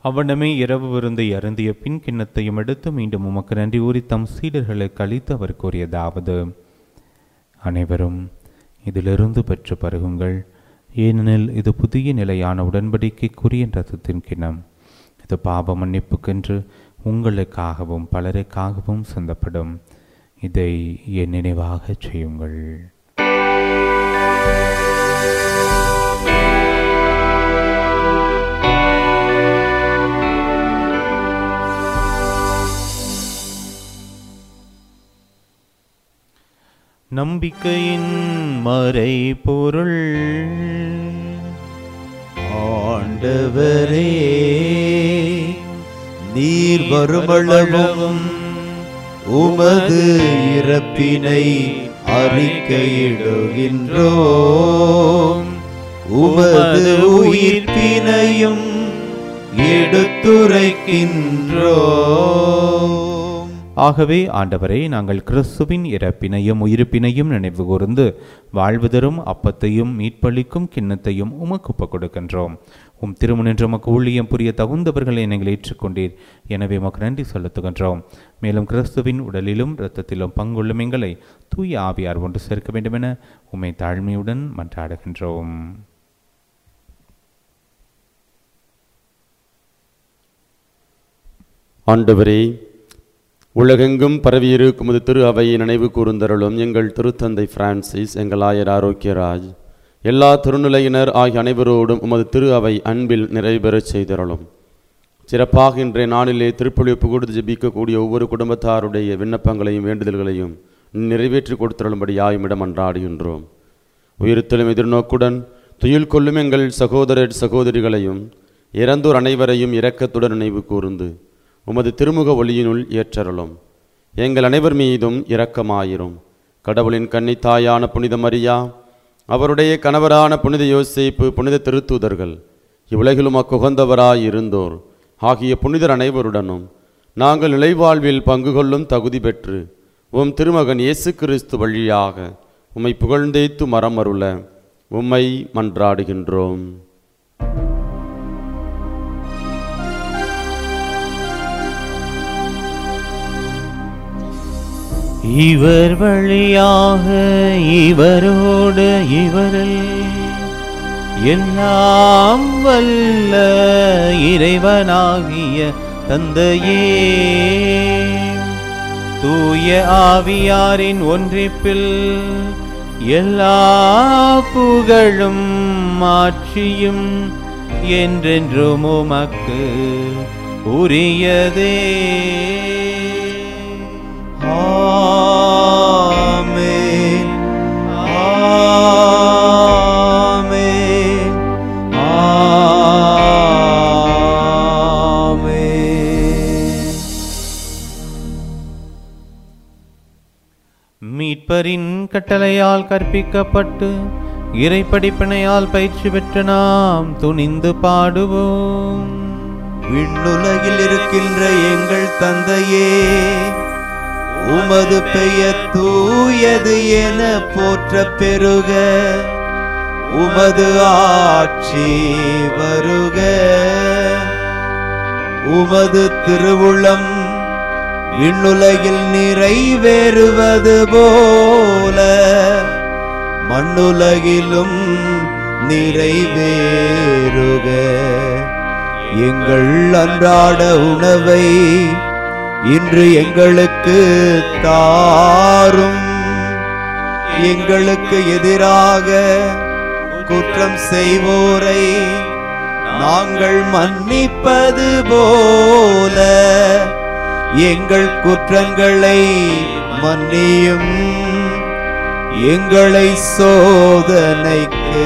அவ்வண்ணமே இரவு விருந்தை அருந்திய பின் கிண்ணத்தையும் எடுத்து மீண்டும் உமக்கு நன்றி கூறி தம் சீடர்களுக்கு அளித்து அவர் கூறியதாவது: அனைவரும் இதிலிருந்து பெற்று பருகுங்கள், ஏனெனில் இது புதிய நிலையான உடன்படிக்கைக்குரிய இரத்தத்தின் கிண்ணம். இது பாவ மன்னிப்புக்கென்று உங்களுக்காகவும் பலருக்காகவும் சிந்தப்படும். இதை என் நினைவாக செய்யுங்கள். நம்பிக்கையின் மறைபொருள். ஆண்டவரே, நீர் வருமளவும் உமது இறப்பினை அறிக்கையிடுகின்றோம், உமது உயிர்ப்பினையும் எடுத்துரைக்கின்றோம். ஆகவே ஆண்டவரே, நாங்கள் கிறிஸ்துவின் இறப்பினையும் உயிர்ப்பினையும் நினைவு கூர்ந்து வாழ்வு தரும் அப்பத்தையும் மீட்பளிக்கும் கிண்ணத்தையும் உமக்கு ஒப்புக் கொடுக்கின்றோம். உம் திருமுனின்று உமக்கு ஊழியம் புரிய தகுந்தவர்களை நீங்கள் ஏற்றுக்கொண்டீர். எனவே உமக்கு நன்றி செலுத்துகின்றோம். மேலும் கிறிஸ்துவின் உடலிலும் இரத்தத்திலும் பங்குள்ளும் எங்களை தூய ஆவியார் ஒன்று சேர்க்க வேண்டுமென உம்மை தாழ்மையுடன் மன்றாடுகின்றோம். ஆண்டவரே, உலகெங்கும் பரவியிருக்கும் இது திரு அவையை நினைவு கூர்ந்தருளும். எங்கள் திருத்தந்தை பிரான்சிஸ், எங்கள் ஆயர் ஆரோக்கியராஜ், எல்லா திருநிலையினர் ஆகிய அனைவரோடும் உமது திரு அவை அன்பில் நிறைவேறச் செய்தருளும். சிறப்பாக இன்றைய நாளிலே திருப்பலி புகழ்ந்து ஜெபிக்கக்கூடிய ஒவ்வொரு குடும்பத்தாருடைய விண்ணப்பங்களையும் வேண்டுதல்களையும் நிறைவேற்றி கொடுத்தருளும்படி யாயுமிடம் அன்றாடுகின்றோம். உயிர்த்தெழும் எதிர்நோக்குடன் துயில் கொள்ளும் எங்கள் சகோதரர் சகோதரிகளையும் இறந்தோர் அனைவரையும் இரக்கத்துடன் நினைவு கூர்ந்து உமது திருமுக ஒளியினுள் ஏற்றருளும். எங்கள் அனைவர் மீதும் இரக்கமாயிரும். கடவுளின் கன்னித்தாயான புனித மரியா, அவருடைய கணவரான புனித யோசேப்பு, புனித திருத்தூதர்கள், இவ்வுலகிலும் அக்குகந்தவராய் இருந்தோர் ஆகிய புனிதர் அனைவருடனும் நாங்கள் நிலைவாழ்வில் பங்கு கொள்ளும் தகுதி பெற்று உம் திருமகன் இயேசு கிறிஸ்து வழியாக உம்மை புகழ்ந்தேத்து மரம் அருள உம்மை மன்றாடுகின்றோம். இவர் வழியாக இவரோடு இவரில் எல்லாம் வல்ல இறைவனாகிய தந்தையே, தூய ஆவியாரின் ஒன்றிப்பில் எல்லா புகழும் ஆட்சியும் என்றென்றும் உமக்கு உரியதே. ஆமென், ஆமென், ஆமென். மீட்பரின் கட்டளையால் கற்பிக்கப்பட்டு இறைப்படிப்பினையால் பயிற்சி பெற்ற நாம் துணிந்து பாடுவோம். விண்ணுலகில் இருக்கின்ற எங்கள் தந்தையே, உமது பெயர் தூயது என போற்ற பெருக, உமது ஆட்சி வருக, உமது திருவுளம் விண்ணுலகில் நிறைவேறுவது போல மண்ணுலகிலும் நிறைவேறுக. எங்கள் அன்றாட உணவை இன்று எங்களுக்கு தாரும். எங்களுக்கு எதிராக குற்றம் செய்வோரை நாங்கள் மன்னிப்பது போல எங்கள் குற்றங்களை மன்னியும். எங்களை சோதனைக்கு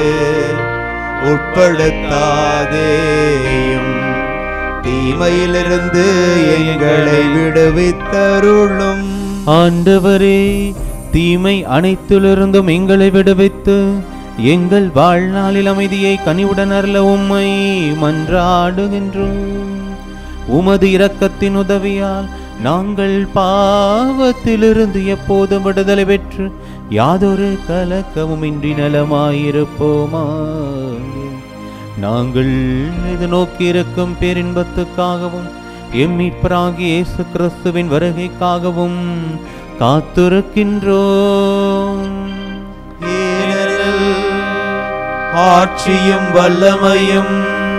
உட்படுத்தாதேயும், தீமையிலிருந்து எங்களை விடுவித்தருளும். ஆண்டவரே, தீமை அனைத்திலிருந்தும் எங்களை விடுவித்து எங்கள் வாழ்நாளில் அமைதியை கனிவுடன் அருள உம்மை மன்றாடுகின்றோம். உமது இரக்கத்தின் உதவியால் நாங்கள் பாவத்திலிருந்து எப்போதும் விடுதலை பெற்று யாதொரு கலக்கமும் இன்றி நலமாயிருப்போமா. நாங்கள் இது நோக்கி இருக்கும் பேரின்பத்துக்காகவும் எம் மீட்பராகிய இயேசு கிறிஸ்துவின் வருகைக்காகவும் காத்திருக்கின்றோம். ஆட்சியும் வல்லமையும்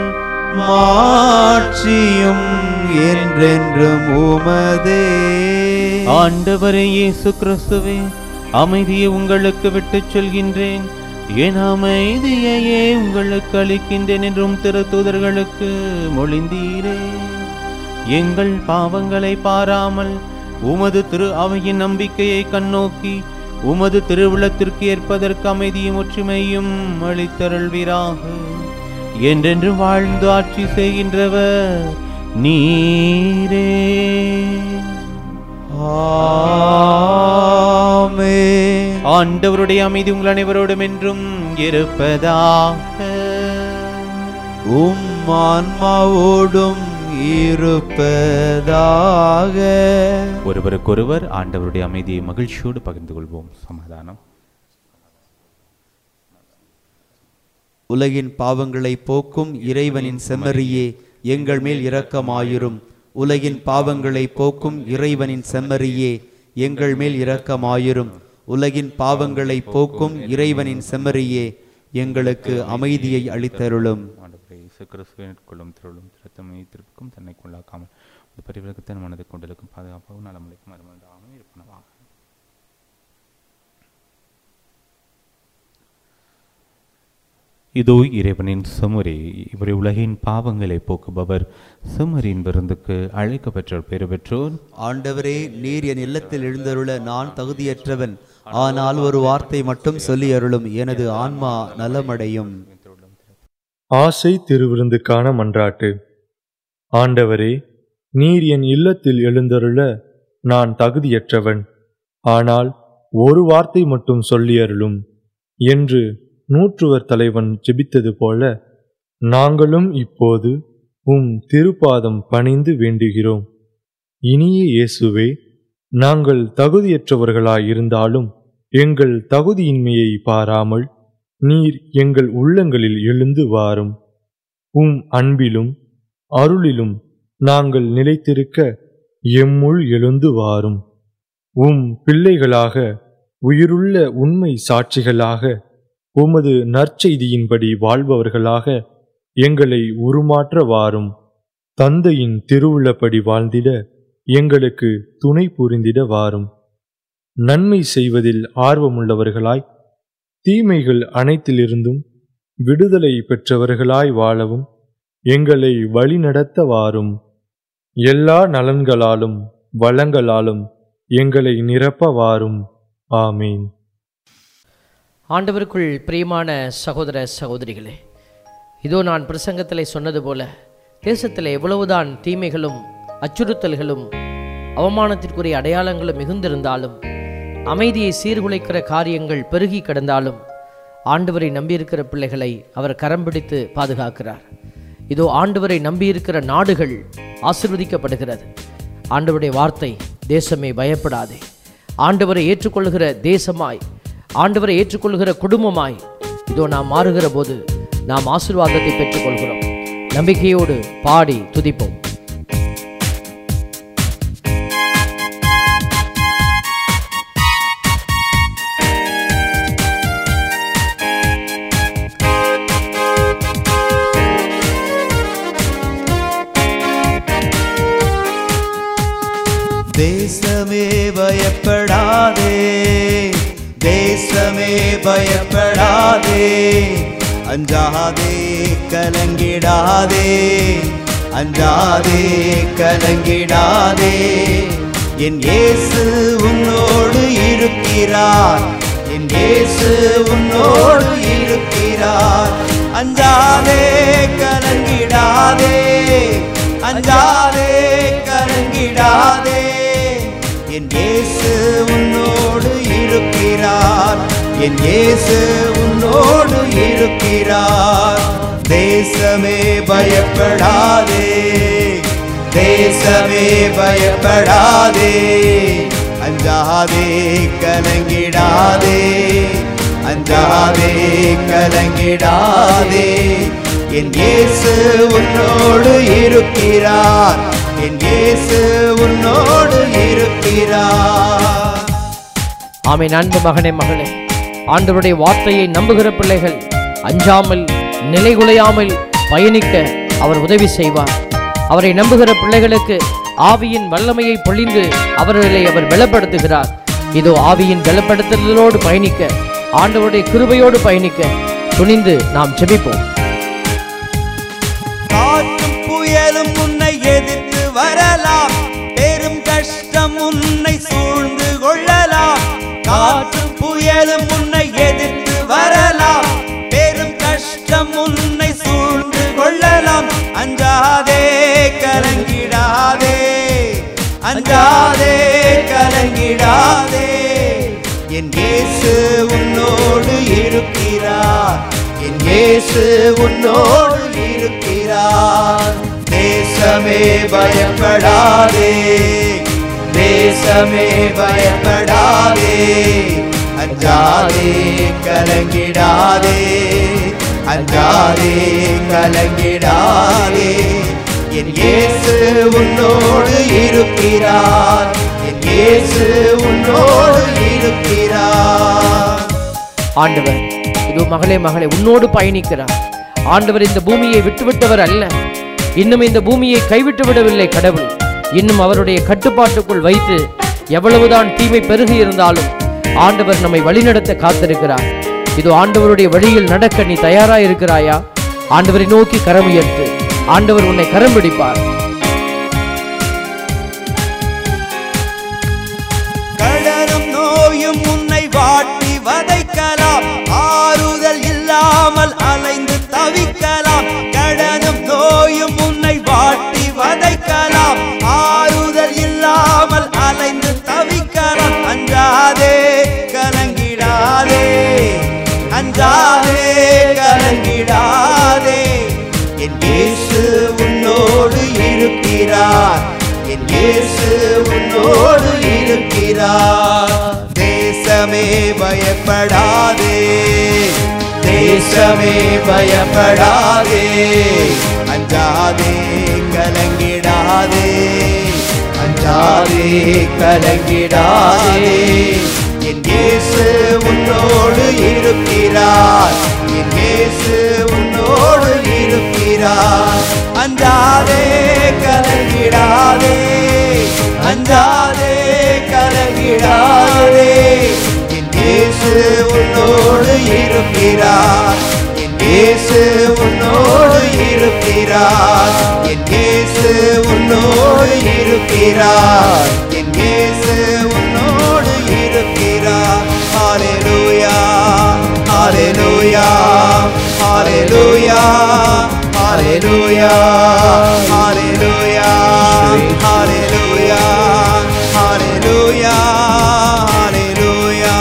மாட்சியும் என்றென்றும் உமதே. ஆண்டவரே இயேசு கிறிஸ்துவே, அமைதியை உங்களுக்கு விட்டுச் செல்கின்றேன், என் அமைதியையே உங்களுக்கு அளிக்கின்றேன் என்றும் திருத்தூதர்களுக்கு மொழிந்தீரே. எங்கள் பாவங்களை பாராமல் உமது திரு அவையின் நம்பிக்கையை கண்ணோக்கி உமது திருவுளத்திற்கு ஏற்பதற்கு அமைதியும் ஒற்றுமையும் அளித்தருள்வீராக. என்றென்று வாழ்ந்து ஆட்சி செய்கின்றவர் நீரே. ஆமென். ஆண்டவருடைய அமைதி உங்கள் அனைவரோடும் என்றும் இருப்பதாக. உம் ஆன்மாவோடும் இருப்பதாக. ஒருவருக்கொருவர் ஆண்டவருடைய அமைதியை மகிழ்ச்சியோடு பகிர்ந்து கொள்வோம். சமாதானம். உலகின் பாவங்களை போக்கும் இறைவனின் செம்மறியே, எங்கள் மேல் இரக்கமாயிரும். உலகின் பாவங்களை போக்கும் இறைவனின் செம்மறியே, எங்கள் மேல் இரக்கமாயிரும். உலகின் பாவங்களை போக்கும் இறைவனின் செம்மறியே, எங்களுக்கு அமைதியை அளித்தருளும். கொள்ளும் திருளும் திருத்தமை திருப்புக்கும் தன்னை கொள்ளாக்காமல் பரிவிலக்கத்தின் மனதை கொண்டிருக்கும் பாதுகாப்பாகவும் நலமளிக்கும் அருமந்தாகவும் இருப்பனவாக. இதோ இறைவனின் செம்மறி, இவரை உலகின் பாவங்களை போக்குபவர். செம்மறியின் விருந்துக்கு அழைக்கப்பெற்றோர் பெரு பெற்றோர். ஆண்டவரே, நீர் என் இல்லத்தில் எழுந்தருள நான் தகுதியற்றவன், ஆனால் ஒரு வார்த்தை மட்டும் சொல்லி அருளும், எனது ஆன்மா நலமடையும். ஆசை திருவிருந்துக்கான மன்றாட்டு. ஆண்டவரே, நீர் என் இல்லத்தில் எழுந்தருள நான் தகுதியற்றவன், ஆனால் ஒரு வார்த்தை மட்டும் சொல்லி அருளும் என்று நூற்றுவர் தலைவன் ஜெபித்தது போல நாங்களும் இப்போது உம் திருப்பாதம் பணிந்து வேண்டுகிறோம். இனிய இயேசுவே, நாங்கள் தகுதியற்றவர்களாயிருந்தாலும் எங்கள் தகுதியின்மையை பாராமல் நீர் எங்கள் உள்ளங்களில் எழுந்து வாரும். உம் அன்பிலும் அருளிலும் நாங்கள் நிலைத்திருக்க எம்முள் எழுந்து வாரும். உம் பிள்ளைகளாக உயிருள்ள உண்மை சாட்சிகளாக உமது நற்செய்தியின்படி வாழ்பவர்களாக எங்களை உருமாற்ற வாரும். தந்தையின் திருவுள்ளப்படி வாழ்ந்திட எங்களுக்கு துணை புரிந்திட வாரும். நன்மை செய்வதில் ஆர்வமுள்ளவர்களாய் தீமைகள் அனைத்திலிருந்தும் விடுதலை பெற்றவர்களாய் வாழவும் எங்களை வழிநடத்த வாரும். எல்லா நலன்களாலும் வளங்களாலும் எங்களை நிரப்ப வாரும். ஆமீன். ஆண்டவருக்குள் பிரியமான சகோதர சகோதரிகளே, இதோ நான் பிரசங்கத்திலே சொன்னது போல தேசத்தில் எவ்வளவுதான் தீமைகளும் அச்சுறுத்தல்களும் அவமானத்திற்குரிய அடையாளங்களும் மிகுந்திருந்தாலும், அமைதியை சீர்குலைக்கிற காரியங்கள் பெருகி கிடந்தாலும், ஆண்டவரை நம்பியிருக்கிற பிள்ளைகளை அவர் கரம் பிடித்து பாதுகாக்கிறார். இதோ ஆண்டவரை நம்பியிருக்கிற நாடுகள் ஆசீர்வதிக்கப்படுகிறது. ஆண்டவருடைய வார்த்தை, தேசமே பயப்படாதே, ஆண்டவரை ஏற்றுக்கொள்கிற தேசமாய், ஆண்டவரை ஏற்றுக்கொள்கிற குடும்பமாய் இதோ நாம் மாறுகிற போது நாம் ஆசீர்வாதத்தை பெற்றுக்கொள்கிறோம். நம்பிக்கையோடு பாடி துதிப்போம். தேசமே பயப்படாதே, தேசமே பயப்படாதே, அஞ்சாதே கலங்கிடாதே, அஞ்சாதே கலங்கிடாதே. என் இயேசு உன்னோடு இருக்கிறார், என் இயேசு உன்னோடு இருக்கிறார். அஞ்சாதே கலங்கிடாதே, அஞ்சாதே கலங்கிடாதே. என் இயேசு உன்னோடு இருக்கிறார், என் இயேசு உன்னோடு இருக்கிறார். தேசமே பயப்படாதே, தேசமே பயப்படாதே, அஞ்சாதே கலங்கிடாதே, அஞ்சாதே கலங்கிடாதே. என் இயேசு உன்னோடு இருக்கிறார், என் இயேசு உன்னோடு இருக்கிறார். ஆமென். அன்பு மகனே மகளே, ஆண்டவருடைய வார்த்தையை நம்புகிற பிள்ளைகள் அஞ்சாமல் நிலைகுலையாமல் பயணிக்க அவர் உதவி செய்வார். அவரை நம்புகிற பிள்ளைகளுக்கு ஆவியின் வல்லமையை பொழிந்து அவர்களை அவர் பலப்படுத்துகிறார். இதோ ஆவியின் பலப்படுத்துதலோடு பயணிக்க, ஆண்டவருடைய கிருபையோடு பயணிக்க துணிந்து நாம் ஜெபிப்போம். காற்றும் புயலும் உன்னை எதிர்த்து வரலாம், பெரும் கஷ்டம் உன்னை சூழ்ந்து கொள்ளலாம். காற்றும் புயலும் உன்னை எதிர்த்து வரலாம், பெரும் கஷ்டம் உன்னை சூழ்ந்து கொள்ளலாம். அஞ்சாதே கலங்கிடாதே, அஞ்சாதே கலங்கிடாதே, என் இயேசு உன்னோடு இருக்கிறார், என் இயேசு உன்னோடு இருக்கிறார். தேசமே பயப்படாதே, தேசமே பயப்படாதே, அஞ்சாதே கலங்கிடாதே, அஞ்சாதே கலங்கிடாதே, என் இயேசு உன்னோடு இருக்கிறார், என் இயேசு உன்னோடு இருக்கிறார். ஆண்டவர் இதோ மகளே மகளே உன்னோடு பயணிக்கிறார். ஆண்டவர் இந்த பூமியை விட்டுவிட்டவர் அல்ல, இன்னும் இந்த பூமியை கைவிட்டு விடவில்லை. கடவுள் இன்னும் அவருடைய கட்டுப்பாட்டுக்குள் வைத்து எவ்வளவுதான் தீமை பெருகி இருந்தாலும் ஆண்டவர் நம்மை வழிநடத்த காத்திருக்கிறார். இதோ ஆண்டவருடைய வழியில் நடக்க நீ தயாராக இருக்கிறாயா? ஆண்டவரை நோக்கி கரம் உயர்த்து, ஆண்டவர் உன்னை கரம் பிடிப்பார். கடனும் நோயும் உன்னை வாட்டி வதைக்கலாம், ஆறுதல் இல்லாமல் அலைந்து தவிக்கலாம். கடனும் நோயும் உன்னை வாட்டி வதைக்கலாம், ஆறுதல் இல்லாமல் அலைந்து தவிக்கலாம். அஞ்சாதே கலங்கிடாதே, அஞ்சாதே கலங்கிடாதே, என் இயேசு உன்னோடு இருக்கிறார், என் இயேசு உன்னோடு இருக்கிறார். தேசமே பயப்படாதே, தேசமே பயப்படாதே, அஞ்சாதே கலங்கிடாதே, அஞ்சாதே கலங்கிடாதே, என் இயேசு உன்னோடு இருக்கிறார், என் இயேசு உன்னோடு இருக்கிறார். அஞ்சாதே கலங்கிடாதே, அஞ்சாதே கலங்கிடாதே, என் இயேசு உன்னோடு இருக்கிறார், என் இயேசு உன்னோடு இருக்கிறார், என் இயேசு உன்னோடு இருக்கிறார், என் இயேசு உன்னோடு இருக்கிறார். ஹல்லேலூயா, ஹல்லேலூயா, ஹல்லேலூயா, ஹல்லேலூயா, ஹல்லேலூயா, ஹல்லேலூயா, ஹல்லேலூயா, ஹல்லேலூயா,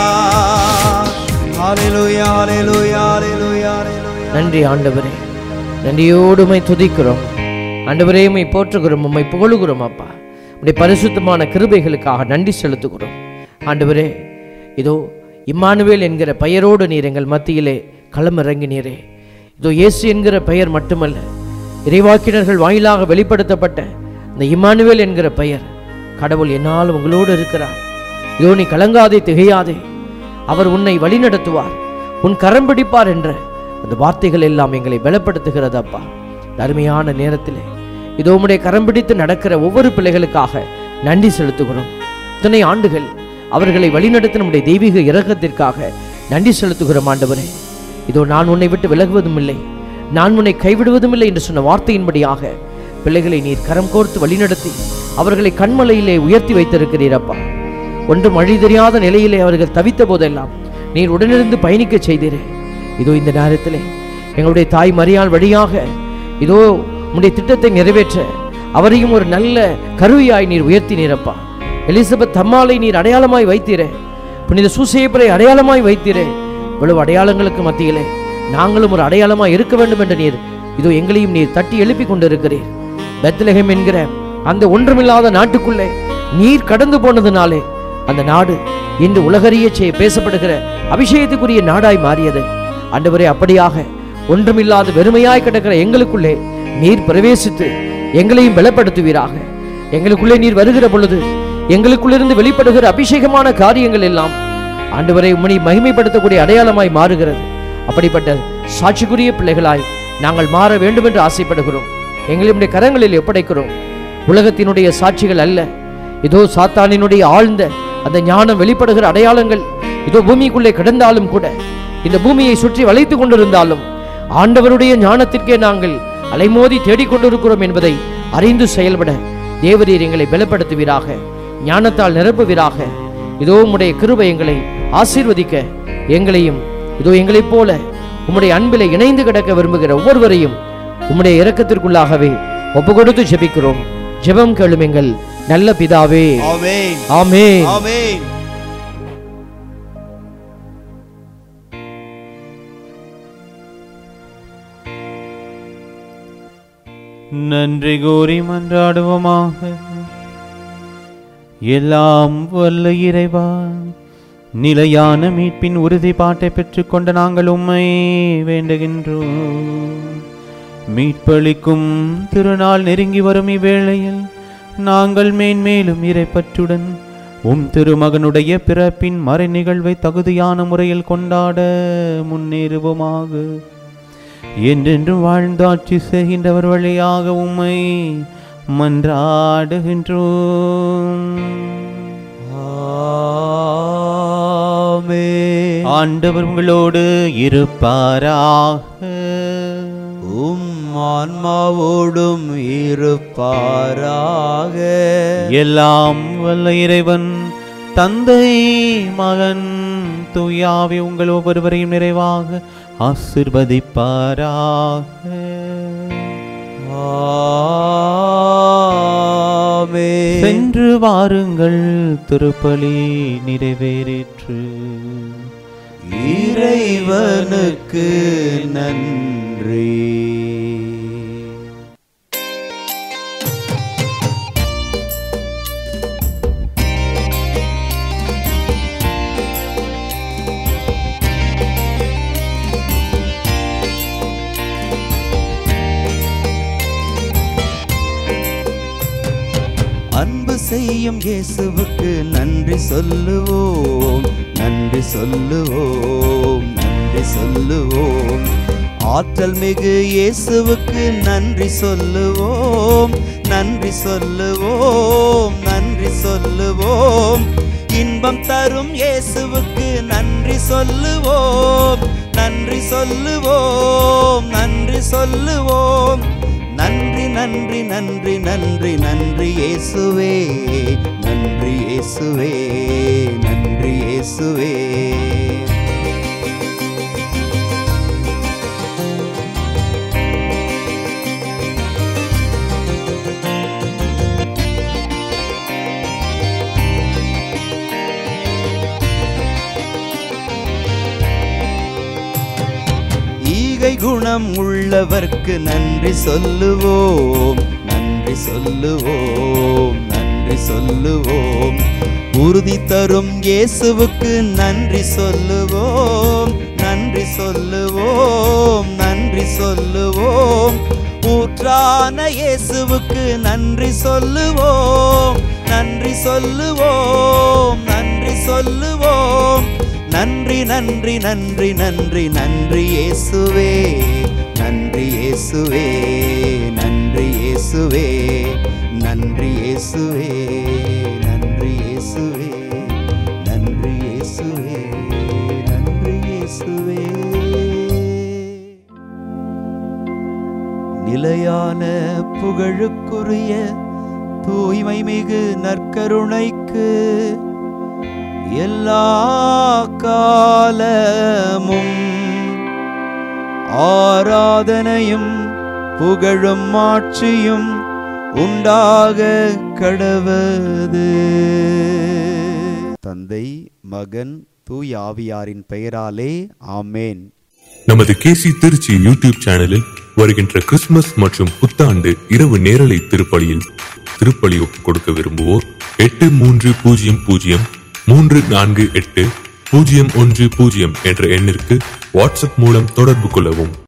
ஹல்லேலூயா, ஹல்லேலூயா, ஹல்லேலூயா. நன்றி ஆண்டவரே, நன்றியோடு உம்மை துதிக்கிறோம். ஆண்டவரே உம்மை போற்றுகிறோம், உம்மை புகழுகிறோம். அப்பா உம்முடைய பரிசுத்தமான கிருபைகளுக்காக நன்றி செலுத்துகிறோம். ஆண்டவரே இதோ இம்மானுவேல் என்கிற பெயரோடு நீர் எங்கள் மத்தியிலே களமிறங்கினீரே. இதோ இயேசு என்கிற பெயர் மட்டுமல்ல, இறைவாக்கினர்கள் வாயிலாக வெளிப்படுத்தப்பட்ட இந்த இம்மானுவேல் என்கிற பெயர், கடவுள் என்னால் உங்களோடு இருக்கிறார். இதோ நீ கலங்காதே, திகையாதே, அவர் உன்னை வழிநடத்துவார், உன் கரம் பிடிப்பார் என்ற அந்த வார்த்தைகள் எல்லாம் எங்களை பலப்படுத்துகிறது. அப்பா அருமையான நேரத்திலே இதோ உம்முடைய கரம் பிடித்து நடக்கிற ஒவ்வொரு பிள்ளைகளுக்காக நன்றி செலுத்துகிறோம். இத்தனை ஆண்டுகள் அவர்களை வழிநடத்த நம்முடைய தெய்வீக இரக்கத்திற்காக நன்றி செலுத்துகிறோம். ஆண்டவரே இதோ நான் உன்னை விட்டு விலகுவதும் இல்லை, நான் உன்னை கைவிடுவதும் இல்லை என்று சொன்ன வார்த்தையின்படியாக பிள்ளைகளை நீர் கரம் கோர்த்து வழிநடத்தி அவர்களை கண்மலையிலே உயர்த்தி வைத்திருக்கிறீரப்பா. ஒன்றும் வழி தெரியாத நிலையிலே அவர்கள் தவித்த போதெல்லாம் நீர் உடனிருந்து பயணிக்க செய்தீரே. இதோ இந்த நேரத்திலே எங்களுடைய தாய் மரியாள் வழியாக இதோ உம்முடைய திட்டத்தை நிறைவேற்ற அவரையும் ஒரு நல்ல கருவியாய் நீர் உயர்த்தினீரப்பா. எலிசபெத் அம்மாளை நீர் அடையாளமாய் வைத்தீரே, புனித சூசையப்பரை அடையாளமாய் வைத்தீரே. இவ்வளவு அடையாளங்களுக்கு மத்தியிலே நாங்களும் ஒரு அடையாளமாய் இருக்க வேண்டும் என்று நீர் இதோ எங்களையும் நீர் தட்டி எழுப்பி கொண்டிருக்கிறீர். பெத்லகேம் என்கிற அந்த ஒன்றுமில்லாத நாட்டுக்குள்ளே நீர் கடந்து போனதுனாலே அந்த நாடு இன்று உலகறிய செய்ய பேசப்படுகிற அபிஷேகத்துக்குரிய நாடாய் மாறியது. ஆண்டவரே அப்படியாக ஒன்றுமில்லாத வெறுமையாய் கிடக்கிற எங்களுக்குள்ளே நீர் பிரவேசித்து எங்களையும் பலப்படுத்துவீராக. எங்களுக்குள்ளே நீர் வருகிற பொழுது எங்களுக்குள்ளிருந்து வெளிப்படுகிற அபிஷேகமான காரியங்கள் எல்லாம் ஆண்டவரை உம்மை மகிமைப்படுத்தக்கூடிய அடையாளமாய் மாறுகிறது. அப்படிப்பட்ட சாட்சிக்குரிய பிள்ளைகளாய் நாங்கள் மாற வேண்டும் என்று ஆசைப்படுகிறோம். எங்களுடைய கரங்களில் ஒப்படைக்கிறோம். உலகத்தினுடைய சாட்சிகள் அல்ல, இதோ சாத்தானினுடைய ஆழ்ந்த அந்த ஞானம் வெளிப்படுகிற அடையாளங்கள் இதோ பூமிக்குள்ளே கிடந்தாலும் கூட, இந்த பூமியை சுற்றி வளைத்து கொண்டிருந்தாலும் ஆண்டவருடைய ஞானத்திற்கே நாங்கள் அலைமோதி தேடிக்கொண்டிருக்கிறோம் என்பதை அறிந்து செயல்பட தேவரீர் எங்களை பலப்படுத்துவீராக, ஞானத்தால் நிரப்புவீராக. இதோ உம்முடைய கிருபை எங்களை ஆசீர்வதிக்க, எங்களையும் இதோ எங்களைப் போல உம்முடைய அன்பிலே இணைந்து கிடக்க விரும்புகிற ஒவ்வொருவரையும் உம்முடைய இரக்கத்திற்குள்ளாகவே ஒப்பு கொடுத்து ஜெபிக்கிறோம். ஜெபம் கேளும் எங்கள் நல்ல பிதாவே. ஆமென். ஆமென். ஆமென். நன்றி கூறி மன்றாடுவோமாக. எல்லாம் வல்ல இறைவா, நிலையான மீட்பின் உறுதிப்பாட்டை பெற்றுக்கொண்ட நாங்கள் உம்மை வேண்டுகின்றோம். மீட்பளிக்கும் திருநாள் நெருங்கி வரும் இவ்வேளையில் நாங்கள் மேன்மேலும் இறைப்பற்றுடன் உம் திருமகனுடைய பிறப்பின் மறை நிகழ்வை தகுதியான முறையில் கொண்டாட முன்னேறுவோமாக. என்றென்றும் வாழ்ந்து ஆட்சி செய்கின்றவர் வழியாக உம்மை மன்றாடுகின்றோம். ஆமென். ஆண்டவர் உங்களோடு இருப்பாராக. உம் ஆன்மாவோடும் இருப்பாராக. எல்லாம் வல்ல இறைவன் தந்தை மகன் தூயாவி உங்கள் ஒவ்வொருவரையும் நிறைவாக ஆசீர்வதிப்பாராக. ஆமென். சென்று வாருங்கள், திருப்பலி நிறைவேறிற்று. இறைவனுக்கு நன்றி. அன்பு செய்யும் இயேசுவுக்கு நன்றி சொல்லுவோம், நன்றி சொல்லுவோம், நன்றி சொல்லுவோம். ஆற்றல் மிகு இயேசுவுக்கு நன்றி சொல்லுவோம், நன்றி சொல்லுவோம், நன்றி சொல்லுவோம். இன்பம் தரும் இயேசுவுக்கு நன்றி சொல்லுவோம், நன்றி சொல்லுவோம், நன்றி சொல்லுவோம். நன்றி நன்றி நன்றி நன்றி நன்றி இயேசுவே, நன்றி இயேசுவே, நன்றி இயேசுவே. ஈகை குணம் உள்ளவர்க்கு நன்றி சொல்லுவோம், நன்றி சொல்லுவோம், நன்றி சொல்லுவோம். உறுதி தரும் இயேசுவுக்கு நன்றி சொல்லுவோம், நன்றி சொல்லுவோம், நன்றி சொல்லுவோம். ஊற்றான இயேசுவுக்கு நன்றி சொல்லுவோம், நன்றி சொல்லுவோம், நன்றி சொல்லுவோம். நன்றி நன்றி நன்றி நன்றி நன்றி இயேசுவே, நன்றி இயேசுவே, நன்றி இயேசுவே, நன்றி இயேசுவே, நன்றி இயேசுவே, நன்றி இயேசுவே, நன்றி இயேசுவே. நிலையான புகழுக்குரிய தூய்மை மிகு நற்கருணைக்கு எல்லா காலமும் ஆராதனையும் புகழும் ஆட்சியும் உண்டாக கடவது. தந்தை மகன் தூய ஆவியாரின் பெயராலே ஆமேன். நமது கேசி திருச்சி யூடியூப் சேனலில் வருகின்ற கிறிஸ்துமஸ் மற்றும் புத்தாண்டு இரவு நேரலை திருப்பலியில் திருப்பலி ஒப்புக் கொடுக்க விரும்புவோர் எட்டு மூன்று பூஜ்ஜியம் பூஜ்ஜியம் மூன்று நான்கு எட்டு பூஜ்ஜியம் ஒன்று பூஜ்ஜியம் என்ற எண்ணிற்கு வாட்ஸ்அப் மூலம் தொடர்பு கொள்ளவும்.